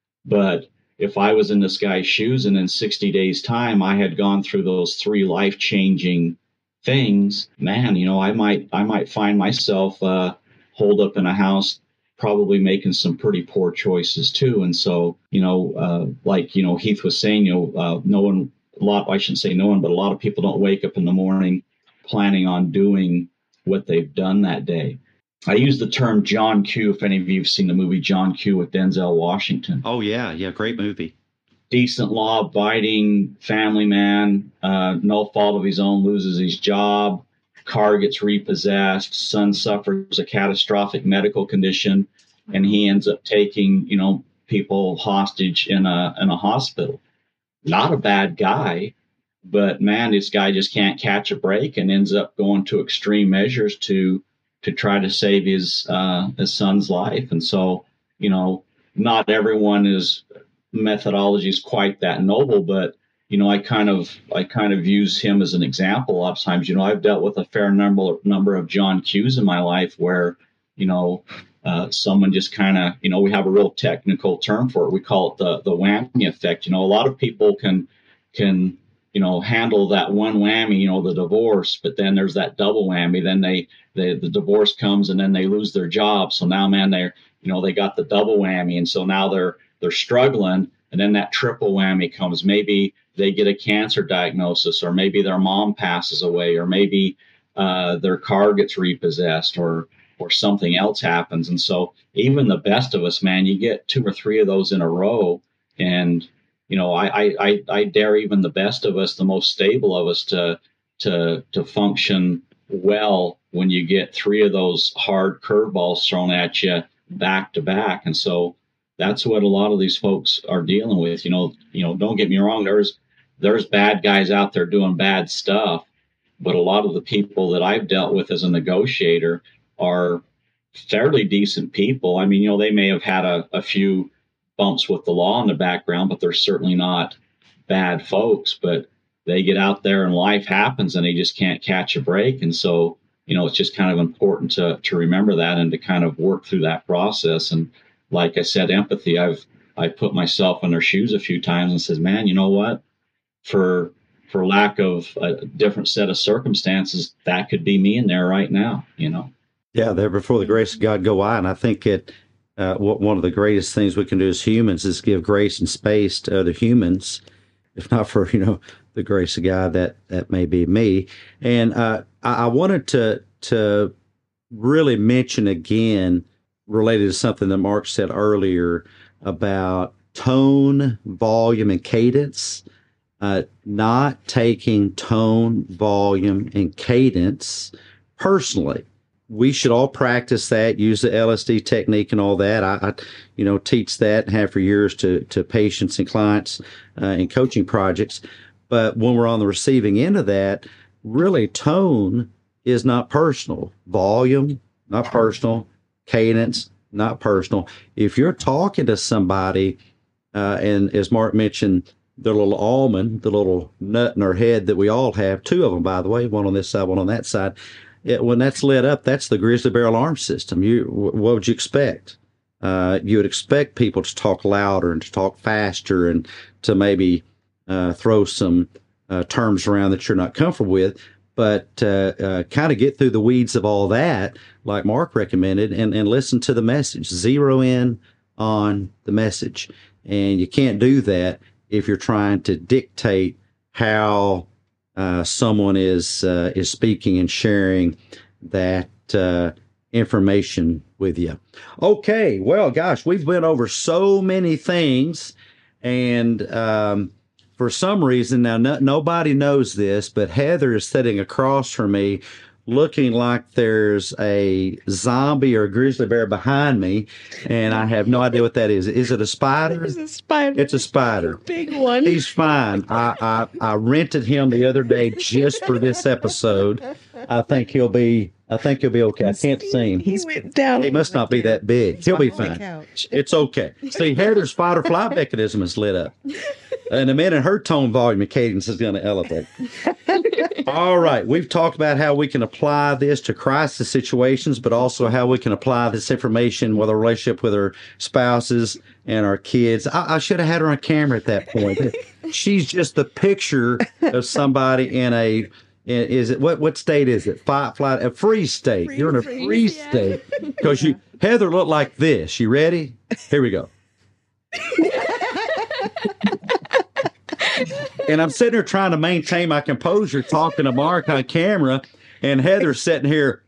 But if I was in this guy's shoes, and in sixty days time, I had gone through those three life-changing things, man, you know, I might, I might find myself uh, holed up in a house, probably making some pretty poor choices too. And so, you know, uh, like, you know, Heath was saying, you know, uh, no one, a lot, I shouldn't say no one, but a lot of people don't wake up in the morning planning on doing what they've done that day. I use the term John Q. If any of you have seen the movie John Q. with Denzel Washington. Oh, yeah. Yeah. Great movie. Decent, law-abiding family man, uh, no fault of his own, loses his job, car gets repossessed, son suffers a catastrophic medical condition, and he ends up taking, you know, people hostage in a in a hospital. Not a bad guy, but man, this guy just can't catch a break and ends up going to extreme measures to to try to save his uh, his son's life. And so, you know, not everyone is methodology is quite that noble, but you know, I kind of I kind of use him as an example. A lot of times, you know, I've dealt with a fair number number of John Q's in my life where, you know, uh, someone just kind of, you know, we have a real technical term for it. We call it the the whammy effect. You know, a lot of people can can you know handle that one whammy, you know, the divorce, but then there's that double whammy. Then they, they the divorce comes and then they lose their job. So now, man, they're you know they got the double whammy, and so now they're they're struggling. And then that triple whammy comes. Maybe they get a cancer diagnosis, or maybe their mom passes away, or maybe uh, their car gets repossessed, or or something else happens. And so even the best of us, man, you get two or three of those in a row. And, you know, I I, I dare even the best of us, the most stable of us, to to to function well when you get three of those hard curveballs thrown at you back to back. And so that's what a lot of these folks are dealing with. You know, you know, don't get me wrong. There's, there's bad guys out there doing bad stuff, but a lot of the people that I've dealt with as a negotiator are fairly decent people. I mean, you know, they may have had a, a few bumps with the law in the background, but they're certainly not bad folks. But they get out there and life happens and they just can't catch a break. And so, you know, it's just kind of important to, to remember that and to kind of work through that process. And like I said, empathy, I've, I put myself in their shoes a few times and says, man, you know what, for, for lack of a different set of circumstances, that could be me in there right now, you know? Yeah. There before the grace of God go I. And I think it, uh, what, one of the greatest things we can do as humans is give grace and space to other humans. if not for, you know, the grace of God, that that may be me. And uh, I, I wanted to to really mention again, related to something that Mark said earlier about tone, volume, and cadence. Uh, not taking tone, volume, and cadence personally. We should all practice that, use the L S D technique and all that. I, I you know, teach that and have for years to, to patients and clients uh, in coaching projects. But when we're on the receiving end of that, really tone is not personal. Volume, not personal. Cadence, not personal. If you're talking to somebody, uh, and as Mark mentioned, the little almond, the little nut in our head that we all have, two of them, by the way, one on this side, one on that side. It, when that's lit up, that's the grizzly bear alarm system. You, what would you expect? Uh, you would expect people to talk louder and to talk faster and to maybe uh, throw some uh, terms around that you're not comfortable with, but uh, uh, kind of get through the weeds of all that, like Mark recommended, and, and listen to the message. Zero in on the message. And you can't do that if you're trying to dictate how uh, someone is uh, is speaking and sharing that uh, information with you. Okay, well, gosh, we've been over so many things, and um, for some reason, now no, nobody knows this, but Heather is sitting across from me looking like there's a zombie or a grizzly bear behind me, and I have no idea what that is. Is it a spider? It's a spider. It's a spider. Big one. He's fine. I, I, I rented him the other day just for this episode. I think he'll be I think he'll be okay. I can't see him. He went down. He must not be that big. He'll be fine. It's okay. See, Heather's fight or flight mechanism is lit up. In a minute, her tone, volume, and cadence is going to elevate. All right. We've talked about how we can apply this to crisis situations, but also how we can apply this information with a relationship with our spouses and our kids. I, I should have had her on camera at that point. She's just the picture of somebody in a, in, is it, what what state is it? Fight, flight, a freeze state. Free, You're in a freeze, freeze yeah. state. Because you, Heather looked like this. You ready? Here we go. And I'm sitting there trying to maintain my composure, talking to Mark on camera, and Heather's sitting here.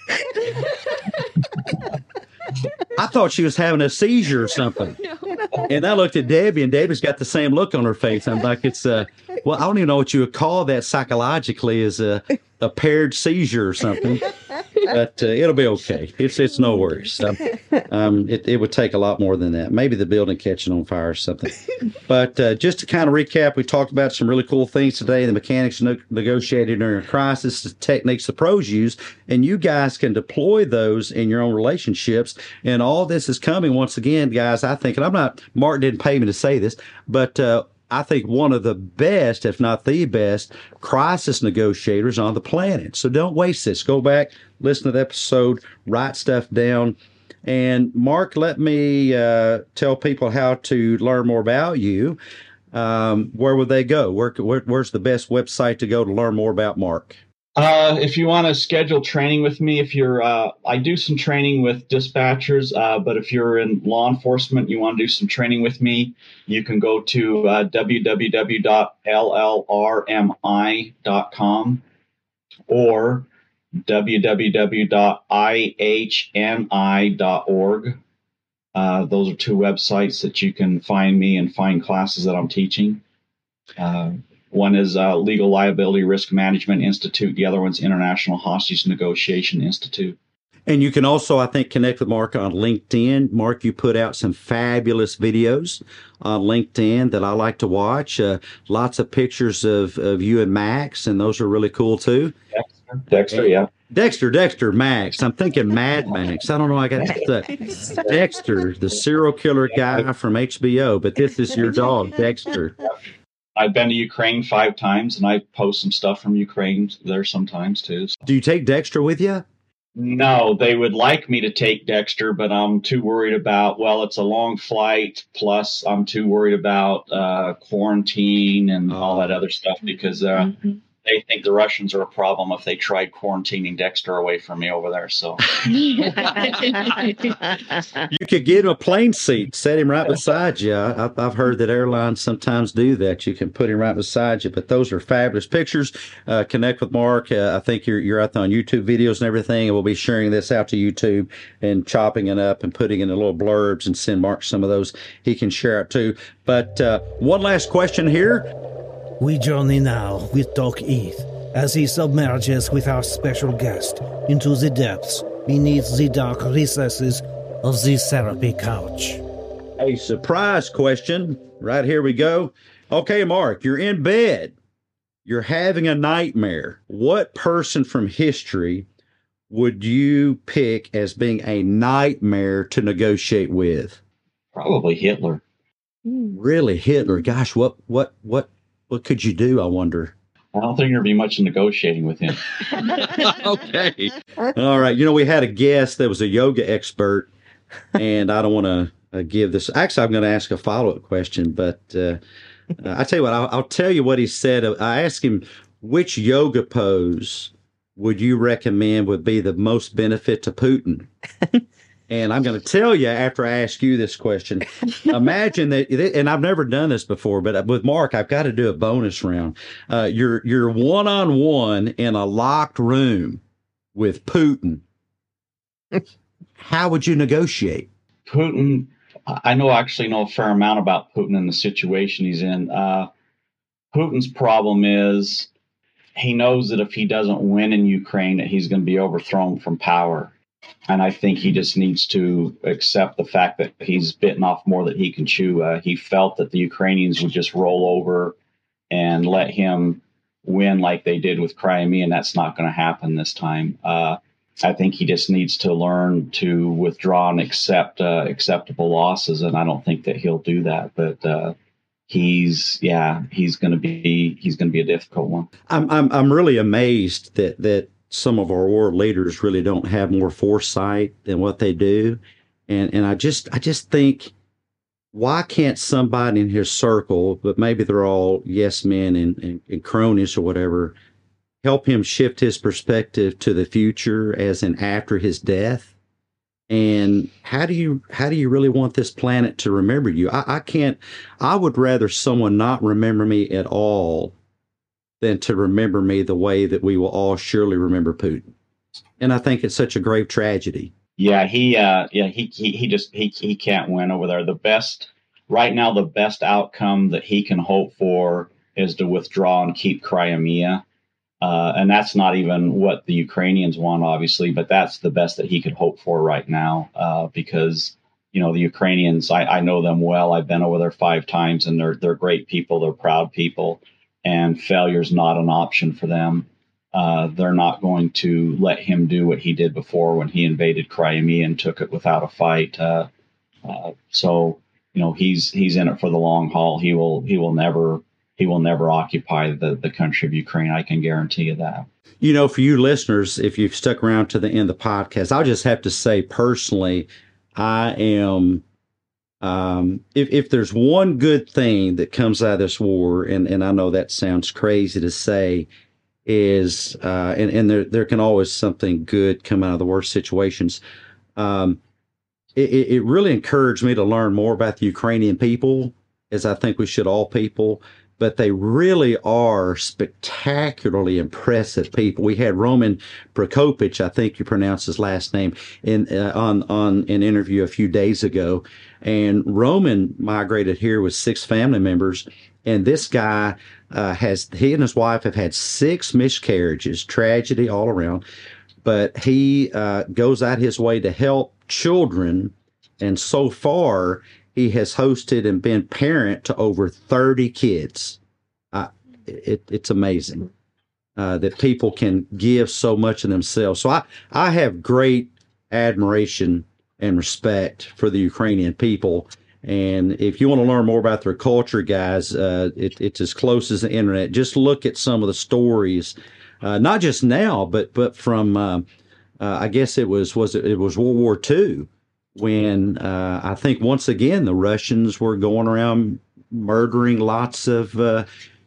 I thought she was having a seizure or something. And I looked at Debbie, and Debbie's got the same look on her face. I'm like, it's uh, well, I don't even know what you would call that psychologically, as a, a paired seizure or something. But uh, it'll be okay. It's it's no worries. Um, um, it, it would take a lot more than that. Maybe the building catching on fire or something. But uh, just to kind of recap, we talked about some really cool things today. The mechanics ne- negotiated during a crisis, the techniques the pros use, and you guys can deploy those in your own relationships. And all this is coming, once again, guys, I think, and I'm not, Mark didn't pay me to say this, but uh, I think one of the best, if not the best, crisis negotiators on the planet. So don't waste this. Go back, listen to the episode, write stuff down. And Mark, let me uh, tell people how to learn more about you. Um, where would they go? Where, where, where's the best website to go to learn more about Mark? Uh, if you want to schedule training with me, if you're, uh, I do some training with dispatchers, uh, but if you're in law enforcement, you want to do some training with me, you can go to uh, w w w dot l l r m i dot com or w w w dot i h n i dot org. Uh, those are two websites that you can find me and find classes that I'm teaching. Uh, One is uh, Legal Liability Risk Management Institute. The other one's International Hostage Negotiation Institute. And you can also, I think, connect with Mark on LinkedIn. Mark, you put out some fabulous videos on LinkedIn that I like to watch. Uh, lots of pictures of, of you and Max, and those are really cool, too. Dexter, Dexter yeah. Dexter, Dexter, Max. I'm thinking Mad Max. I don't know. I got the Dexter, the serial killer guy from H B O, but this is your dog, Dexter. I've been to Ukraine five times, and I post some stuff from Ukraine there sometimes, too. So. Do you take Dexter with you? No, they would like me to take Dexter, but I'm too worried about, well, it's a long flight, plus I'm too worried about uh, quarantine and all that other stuff because uh, mm-hmm. they think the Russians are a problem if they tried quarantining Dexter away from me over there. So you could get him a plane seat, set him right beside you. I, I've heard that airlines sometimes do that. You can put him right beside you. But those are fabulous pictures. Uh, connect with Mark. Uh, I think you're you're out there on YouTube videos and everything, and we'll be sharing this out to YouTube and chopping it up and putting in the little blurbs and send Mark some of those. He can share it too. But uh, one last question here. We journey now with Doc Heath as he submerges with our special guest into the depths beneath the dark recesses of the therapy couch. A surprise question. Right here we go. Okay, Mark, you're in bed. You're having a nightmare. What person from history would you pick as being a nightmare to negotiate with? Probably Hitler. Really, Hitler? Gosh, what, what, what, what could you do? I wonder. I don't think there'd be much negotiating with him. Okay. All right. You know, we had a guest that was a yoga expert, and I don't want to uh, give this. Actually, I'm going to ask a follow-up question, but uh, uh, I tell you what, I'll, I'll tell you what he said. I asked him, which yoga pose would you recommend would be the most benefit to Putin? And I'm going to tell you after I ask you this question, imagine that, and I've never done this before, but with Mark, I've got to do a bonus round. Uh, you're, you're one-on-one in a locked room with Putin. How would you negotiate? Putin, I know actually know a fair amount about Putin and the situation he's in. Uh, Putin's problem is he knows that if he doesn't win in Ukraine, that he's going to be overthrown from power. And I think he just needs to accept the fact that he's bitten off more than he can chew. Uh, he felt that the Ukrainians would just roll over and let him win like they did with Crimea, and that's not going to happen this time. Uh, I think he just needs to learn to withdraw and accept uh, acceptable losses, and I don't think that he'll do that. But uh, he's, yeah, he's going to be he's going to be a difficult one. I'm I'm I'm really amazed that that. Some of our world leaders really don't have more foresight than what they do. And and I just I just think, why can't somebody in his circle, but maybe they're all yes men and, and, and cronies or whatever, help him shift his perspective to the future as in after his death? And how do you how do you really want this planet to remember you? I, I can't I would rather someone not remember me at all than to remember me the way that we will all surely remember Putin. And I think it's such a grave tragedy. Yeah, he, uh, yeah, he, he, he just, he, he can't win over there. The best, right now, the best outcome that he can hope for is to withdraw and keep Crimea. Uh, and that's not even what the Ukrainians want, obviously, but that's the best that he could hope for right now. Uh, because, you know, the Ukrainians, I, I know them well. I've been over there five times, and they're, they're great people. They're proud people. And failure is not an option for them. Uh, they're not going to let him do what he did before when he invaded Crimea and took it without a fight. Uh, uh, so, you know, he's he's in it for the long haul. He will he will never he will never occupy the, the country of Ukraine. I can guarantee you that. You know, for you listeners, if you've stuck around to the end of the podcast, I'll just have to say personally, I am. Um, if, if there's one good thing that comes out of this war, and, and I know that sounds crazy to say, is, uh, and, and there, there can always something good come out of the worst situations. Um, it, it really encouraged me to learn more about the Ukrainian people, as I think we should all people, but they really are spectacularly impressive people. We had Roman Prokopich, I think you pronounce his last name, in uh, on on an interview a few days ago. And Roman migrated here with six family members, and this guy uh, has he and his wife have had six miscarriages, tragedy all around. But he uh, goes out his way to help children, and so far he has hosted and been parent to over thirty kids. Uh, it, it's amazing uh, that people can give so much of themselves. So I, I have great admiration and respect for the Ukrainian people. And if you want to learn more about their culture, guys, uh, it, it's as close as the internet. Just look at some of the stories, uh, not just now, but but from uh, uh, I guess it was was it, it was World War Two. When uh, I think once again the Russians were going around murdering lots of uh,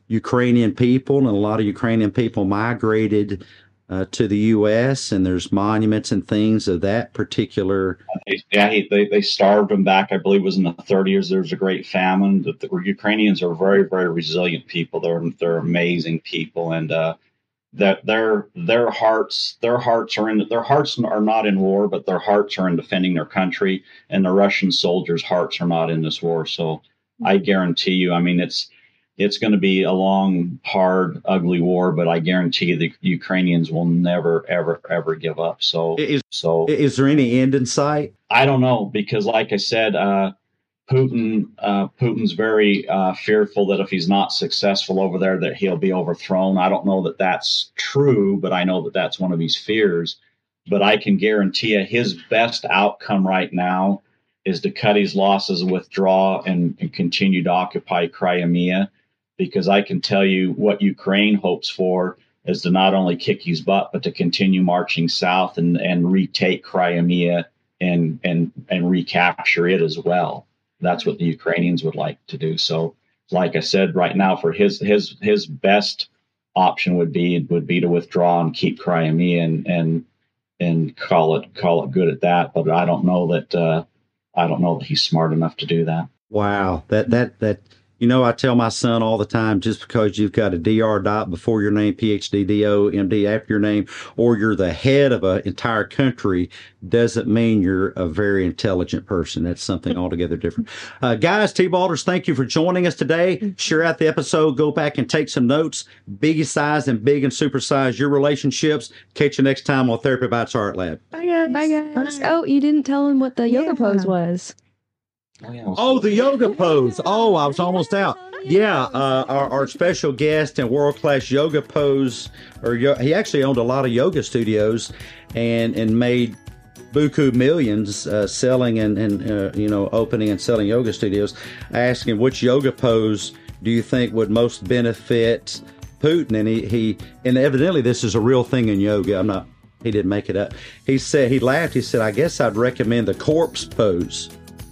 Ukrainian people, and a lot of Ukrainian people migrated uh, to the U S, and there's monuments and things of that particular. Yeah, he, they they starved them back. I believe it was in the thirties. There was a great famine. The, the Ukrainians are very, very resilient people. They're they're amazing people, and uh, that their their hearts their hearts are in their hearts are not in war, but their hearts are in defending their country. And the Russian soldiers' hearts are not in this war. So I guarantee you, I mean, it's. It's going to be a long, hard, ugly war, but I guarantee you the Ukrainians will never, ever, ever give up. So, is, so is there any end in sight? I don't know, because like I said, uh, Putin, uh, Putin's very uh, fearful that if he's not successful over there, that he'll be overthrown. I don't know that that's true, but I know that that's one of his fears. But I can guarantee you his best outcome right now is to cut his losses, withdraw, and, and continue to occupy Crimea. Because I can tell you what Ukraine hopes for is to not only kick his butt, but to continue marching south and, and retake Crimea and, and, and recapture it as well. That's what the Ukrainians would like to do. So, like I said, right now, for his his his best option would be would be to withdraw and keep Crimea and and and call it call it good at that. But I don't know that uh, I don't know that he's smart enough to do that. Wow, that that that. You know, I tell my son all the time, just because you've got a D R dot before your name, P H D, D O, M D after your name, or you're the head of an entire country, doesn't mean you're a very intelligent person. That's something altogether different. Uh, guys, T-Balders, thank you for joining us today. Share out the episode. Go back and take some notes. Biggie size and big and super size your relationships. Catch you next time on Therapy Bites Art Lab. Bye, guys. Bye, guys. Oh, you didn't tell him what the yoga Yeah. pose was. Oh, yeah, Oh, the yoga pose. Oh, I was almost out. Yeah, uh, our, our special guest and world-class yoga pose, or yo- he actually owned a lot of yoga studios and, and made buku millions uh, selling and, and uh, you know, opening and selling yoga studios. I asked him, which yoga pose do you think would most benefit Putin? And he, he and evidently this is a real thing in yoga. I'm not, he didn't make it up. He said, he laughed. He said, I guess I'd recommend the corpse pose.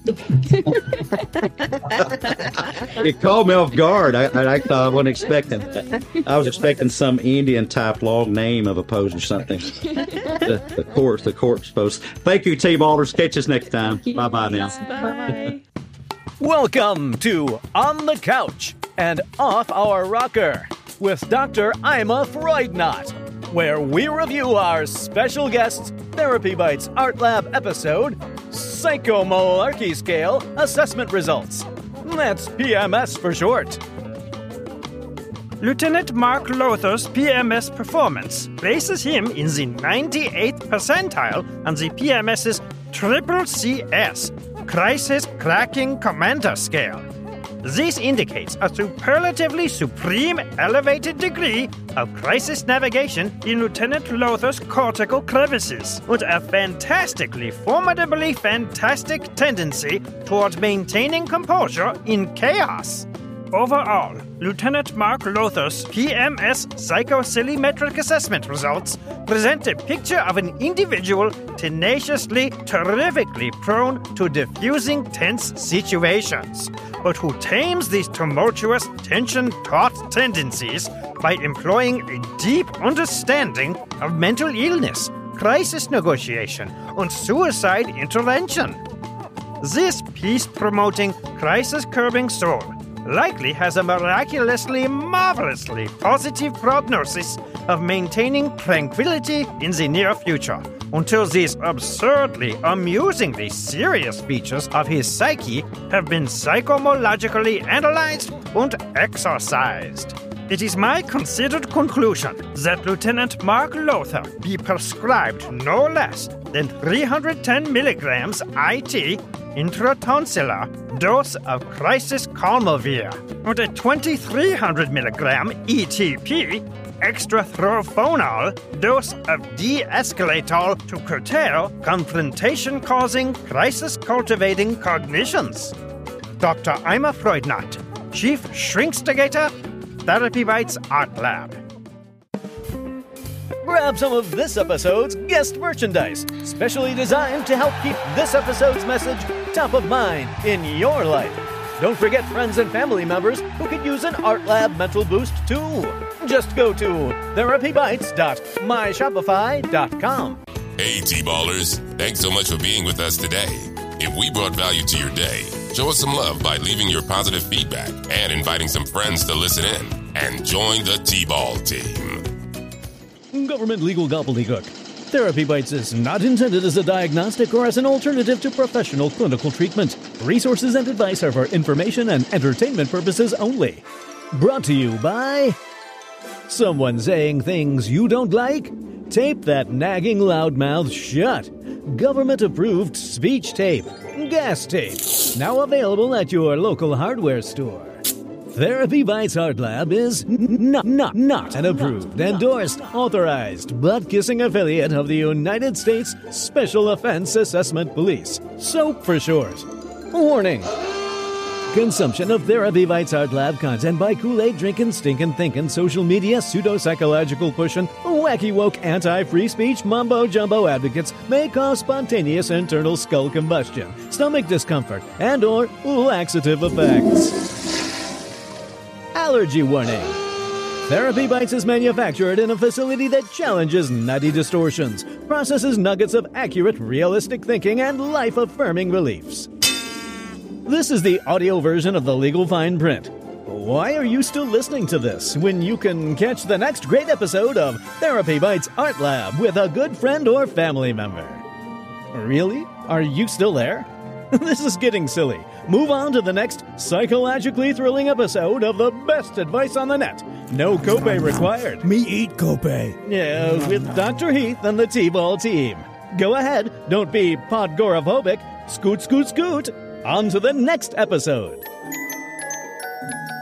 It caught me off guard. I, I, I thought I wasn't expecting that. I was expecting some Indian type long name of a pose or something. The, the corpse, the corpse pose. Thank you, T-Balders. Catch us next time. Bye bye now. Bye. Welcome to On the Couch and Off Our Rocker with Doctor Ima Freudnot, where we review our special guest Therapy Bites Art Lab episode, Psychomalarkey Scale Assessment Results. That's P M S for short. Lieutenant Mark Lothar's P M S performance places him in the ninety-eighth percentile on the P M S's Triple C S, Crisis Cracking Commander Scale. This indicates a superlatively supreme elevated degree of crisis navigation in Lieutenant Lothar's cortical crevices, and a fantastically, formidably fantastic tendency toward maintaining composure in chaos. Overall, Lieutenant Mark Lothar's P M S psychosillymetric assessment results present a picture of an individual tenaciously, terrifically prone to diffusing tense situations, but who tames these tumultuous, tension-taut tendencies by employing a deep understanding of mental illness, crisis negotiation, and suicide intervention. This peace-promoting, crisis-curbing soul likely has a miraculously, marvelously positive prognosis of maintaining tranquility in the near future, until these absurdly, amusingly serious features of his psyche have been psychomologically analyzed and exorcised. It is my considered conclusion that Lieutenant Mark Lothar be prescribed no less than three hundred ten milligrams I T intratonsillar dose of Crisis Calmavir and a twenty-three hundred milligram E T P extrathrophonal dose of de-escalator to curtail confrontation-causing, crisis-cultivating cognitions. Doctor Ima Freudnot, Chief Shrinkstigator, Therapy Bites Art Lab. Grab some of this episode's guest merchandise, specially designed to help keep this episode's message top of mind in your life. Don't forget friends and family members who could use an Art Lab mental boost too. Just go to therapy bites dot my shopify dot com. Hey, T-Ballers, thanks so much for being with us today. If we brought value to your day, show us some love by leaving your positive feedback and inviting some friends to listen in. And join the T-Ball team. Government legal gobbledygook. Therapy Bites is not intended as a diagnostic or as an alternative to professional clinical treatment. Resources and advice are for information and entertainment purposes only. Brought to you by... Someone saying things you don't like? Tape that nagging loudmouth shut. Government-approved speech tape. Gas tape. Now available at your local hardware store. Therapy Bites Art Lab is not, not, not an approved, endorsed, authorized, butt-kissing affiliate of the United States Special Offense Assessment Police. SOAP for short. Warning. Consumption of Therapy Bites Art Lab content by Kool-Aid drinking, stinking, thinking, social media, pseudo-psychological pushing, wacky woke, anti-free speech, mumbo-jumbo advocates may cause spontaneous internal skull combustion, stomach discomfort, and or laxative effects. Allergy warning. Therapy Bites is manufactured in a facility that challenges nutty distortions, processes nuggets of accurate, realistic thinking, and life-affirming beliefs. This is the audio version of the legal fine print. Why are you still listening to this when you can catch the next great episode of Therapy Bites Art Lab with a good friend or family member? Really? Are you still there? This is getting silly. Move on to the next psychologically thrilling episode of the best advice on the net. No copay required. Me eat copay. Yeah, with Doctor Heath and the T-Ball team. Go ahead, don't be podgorophobic. Scoot, scoot, scoot. On to the next episode.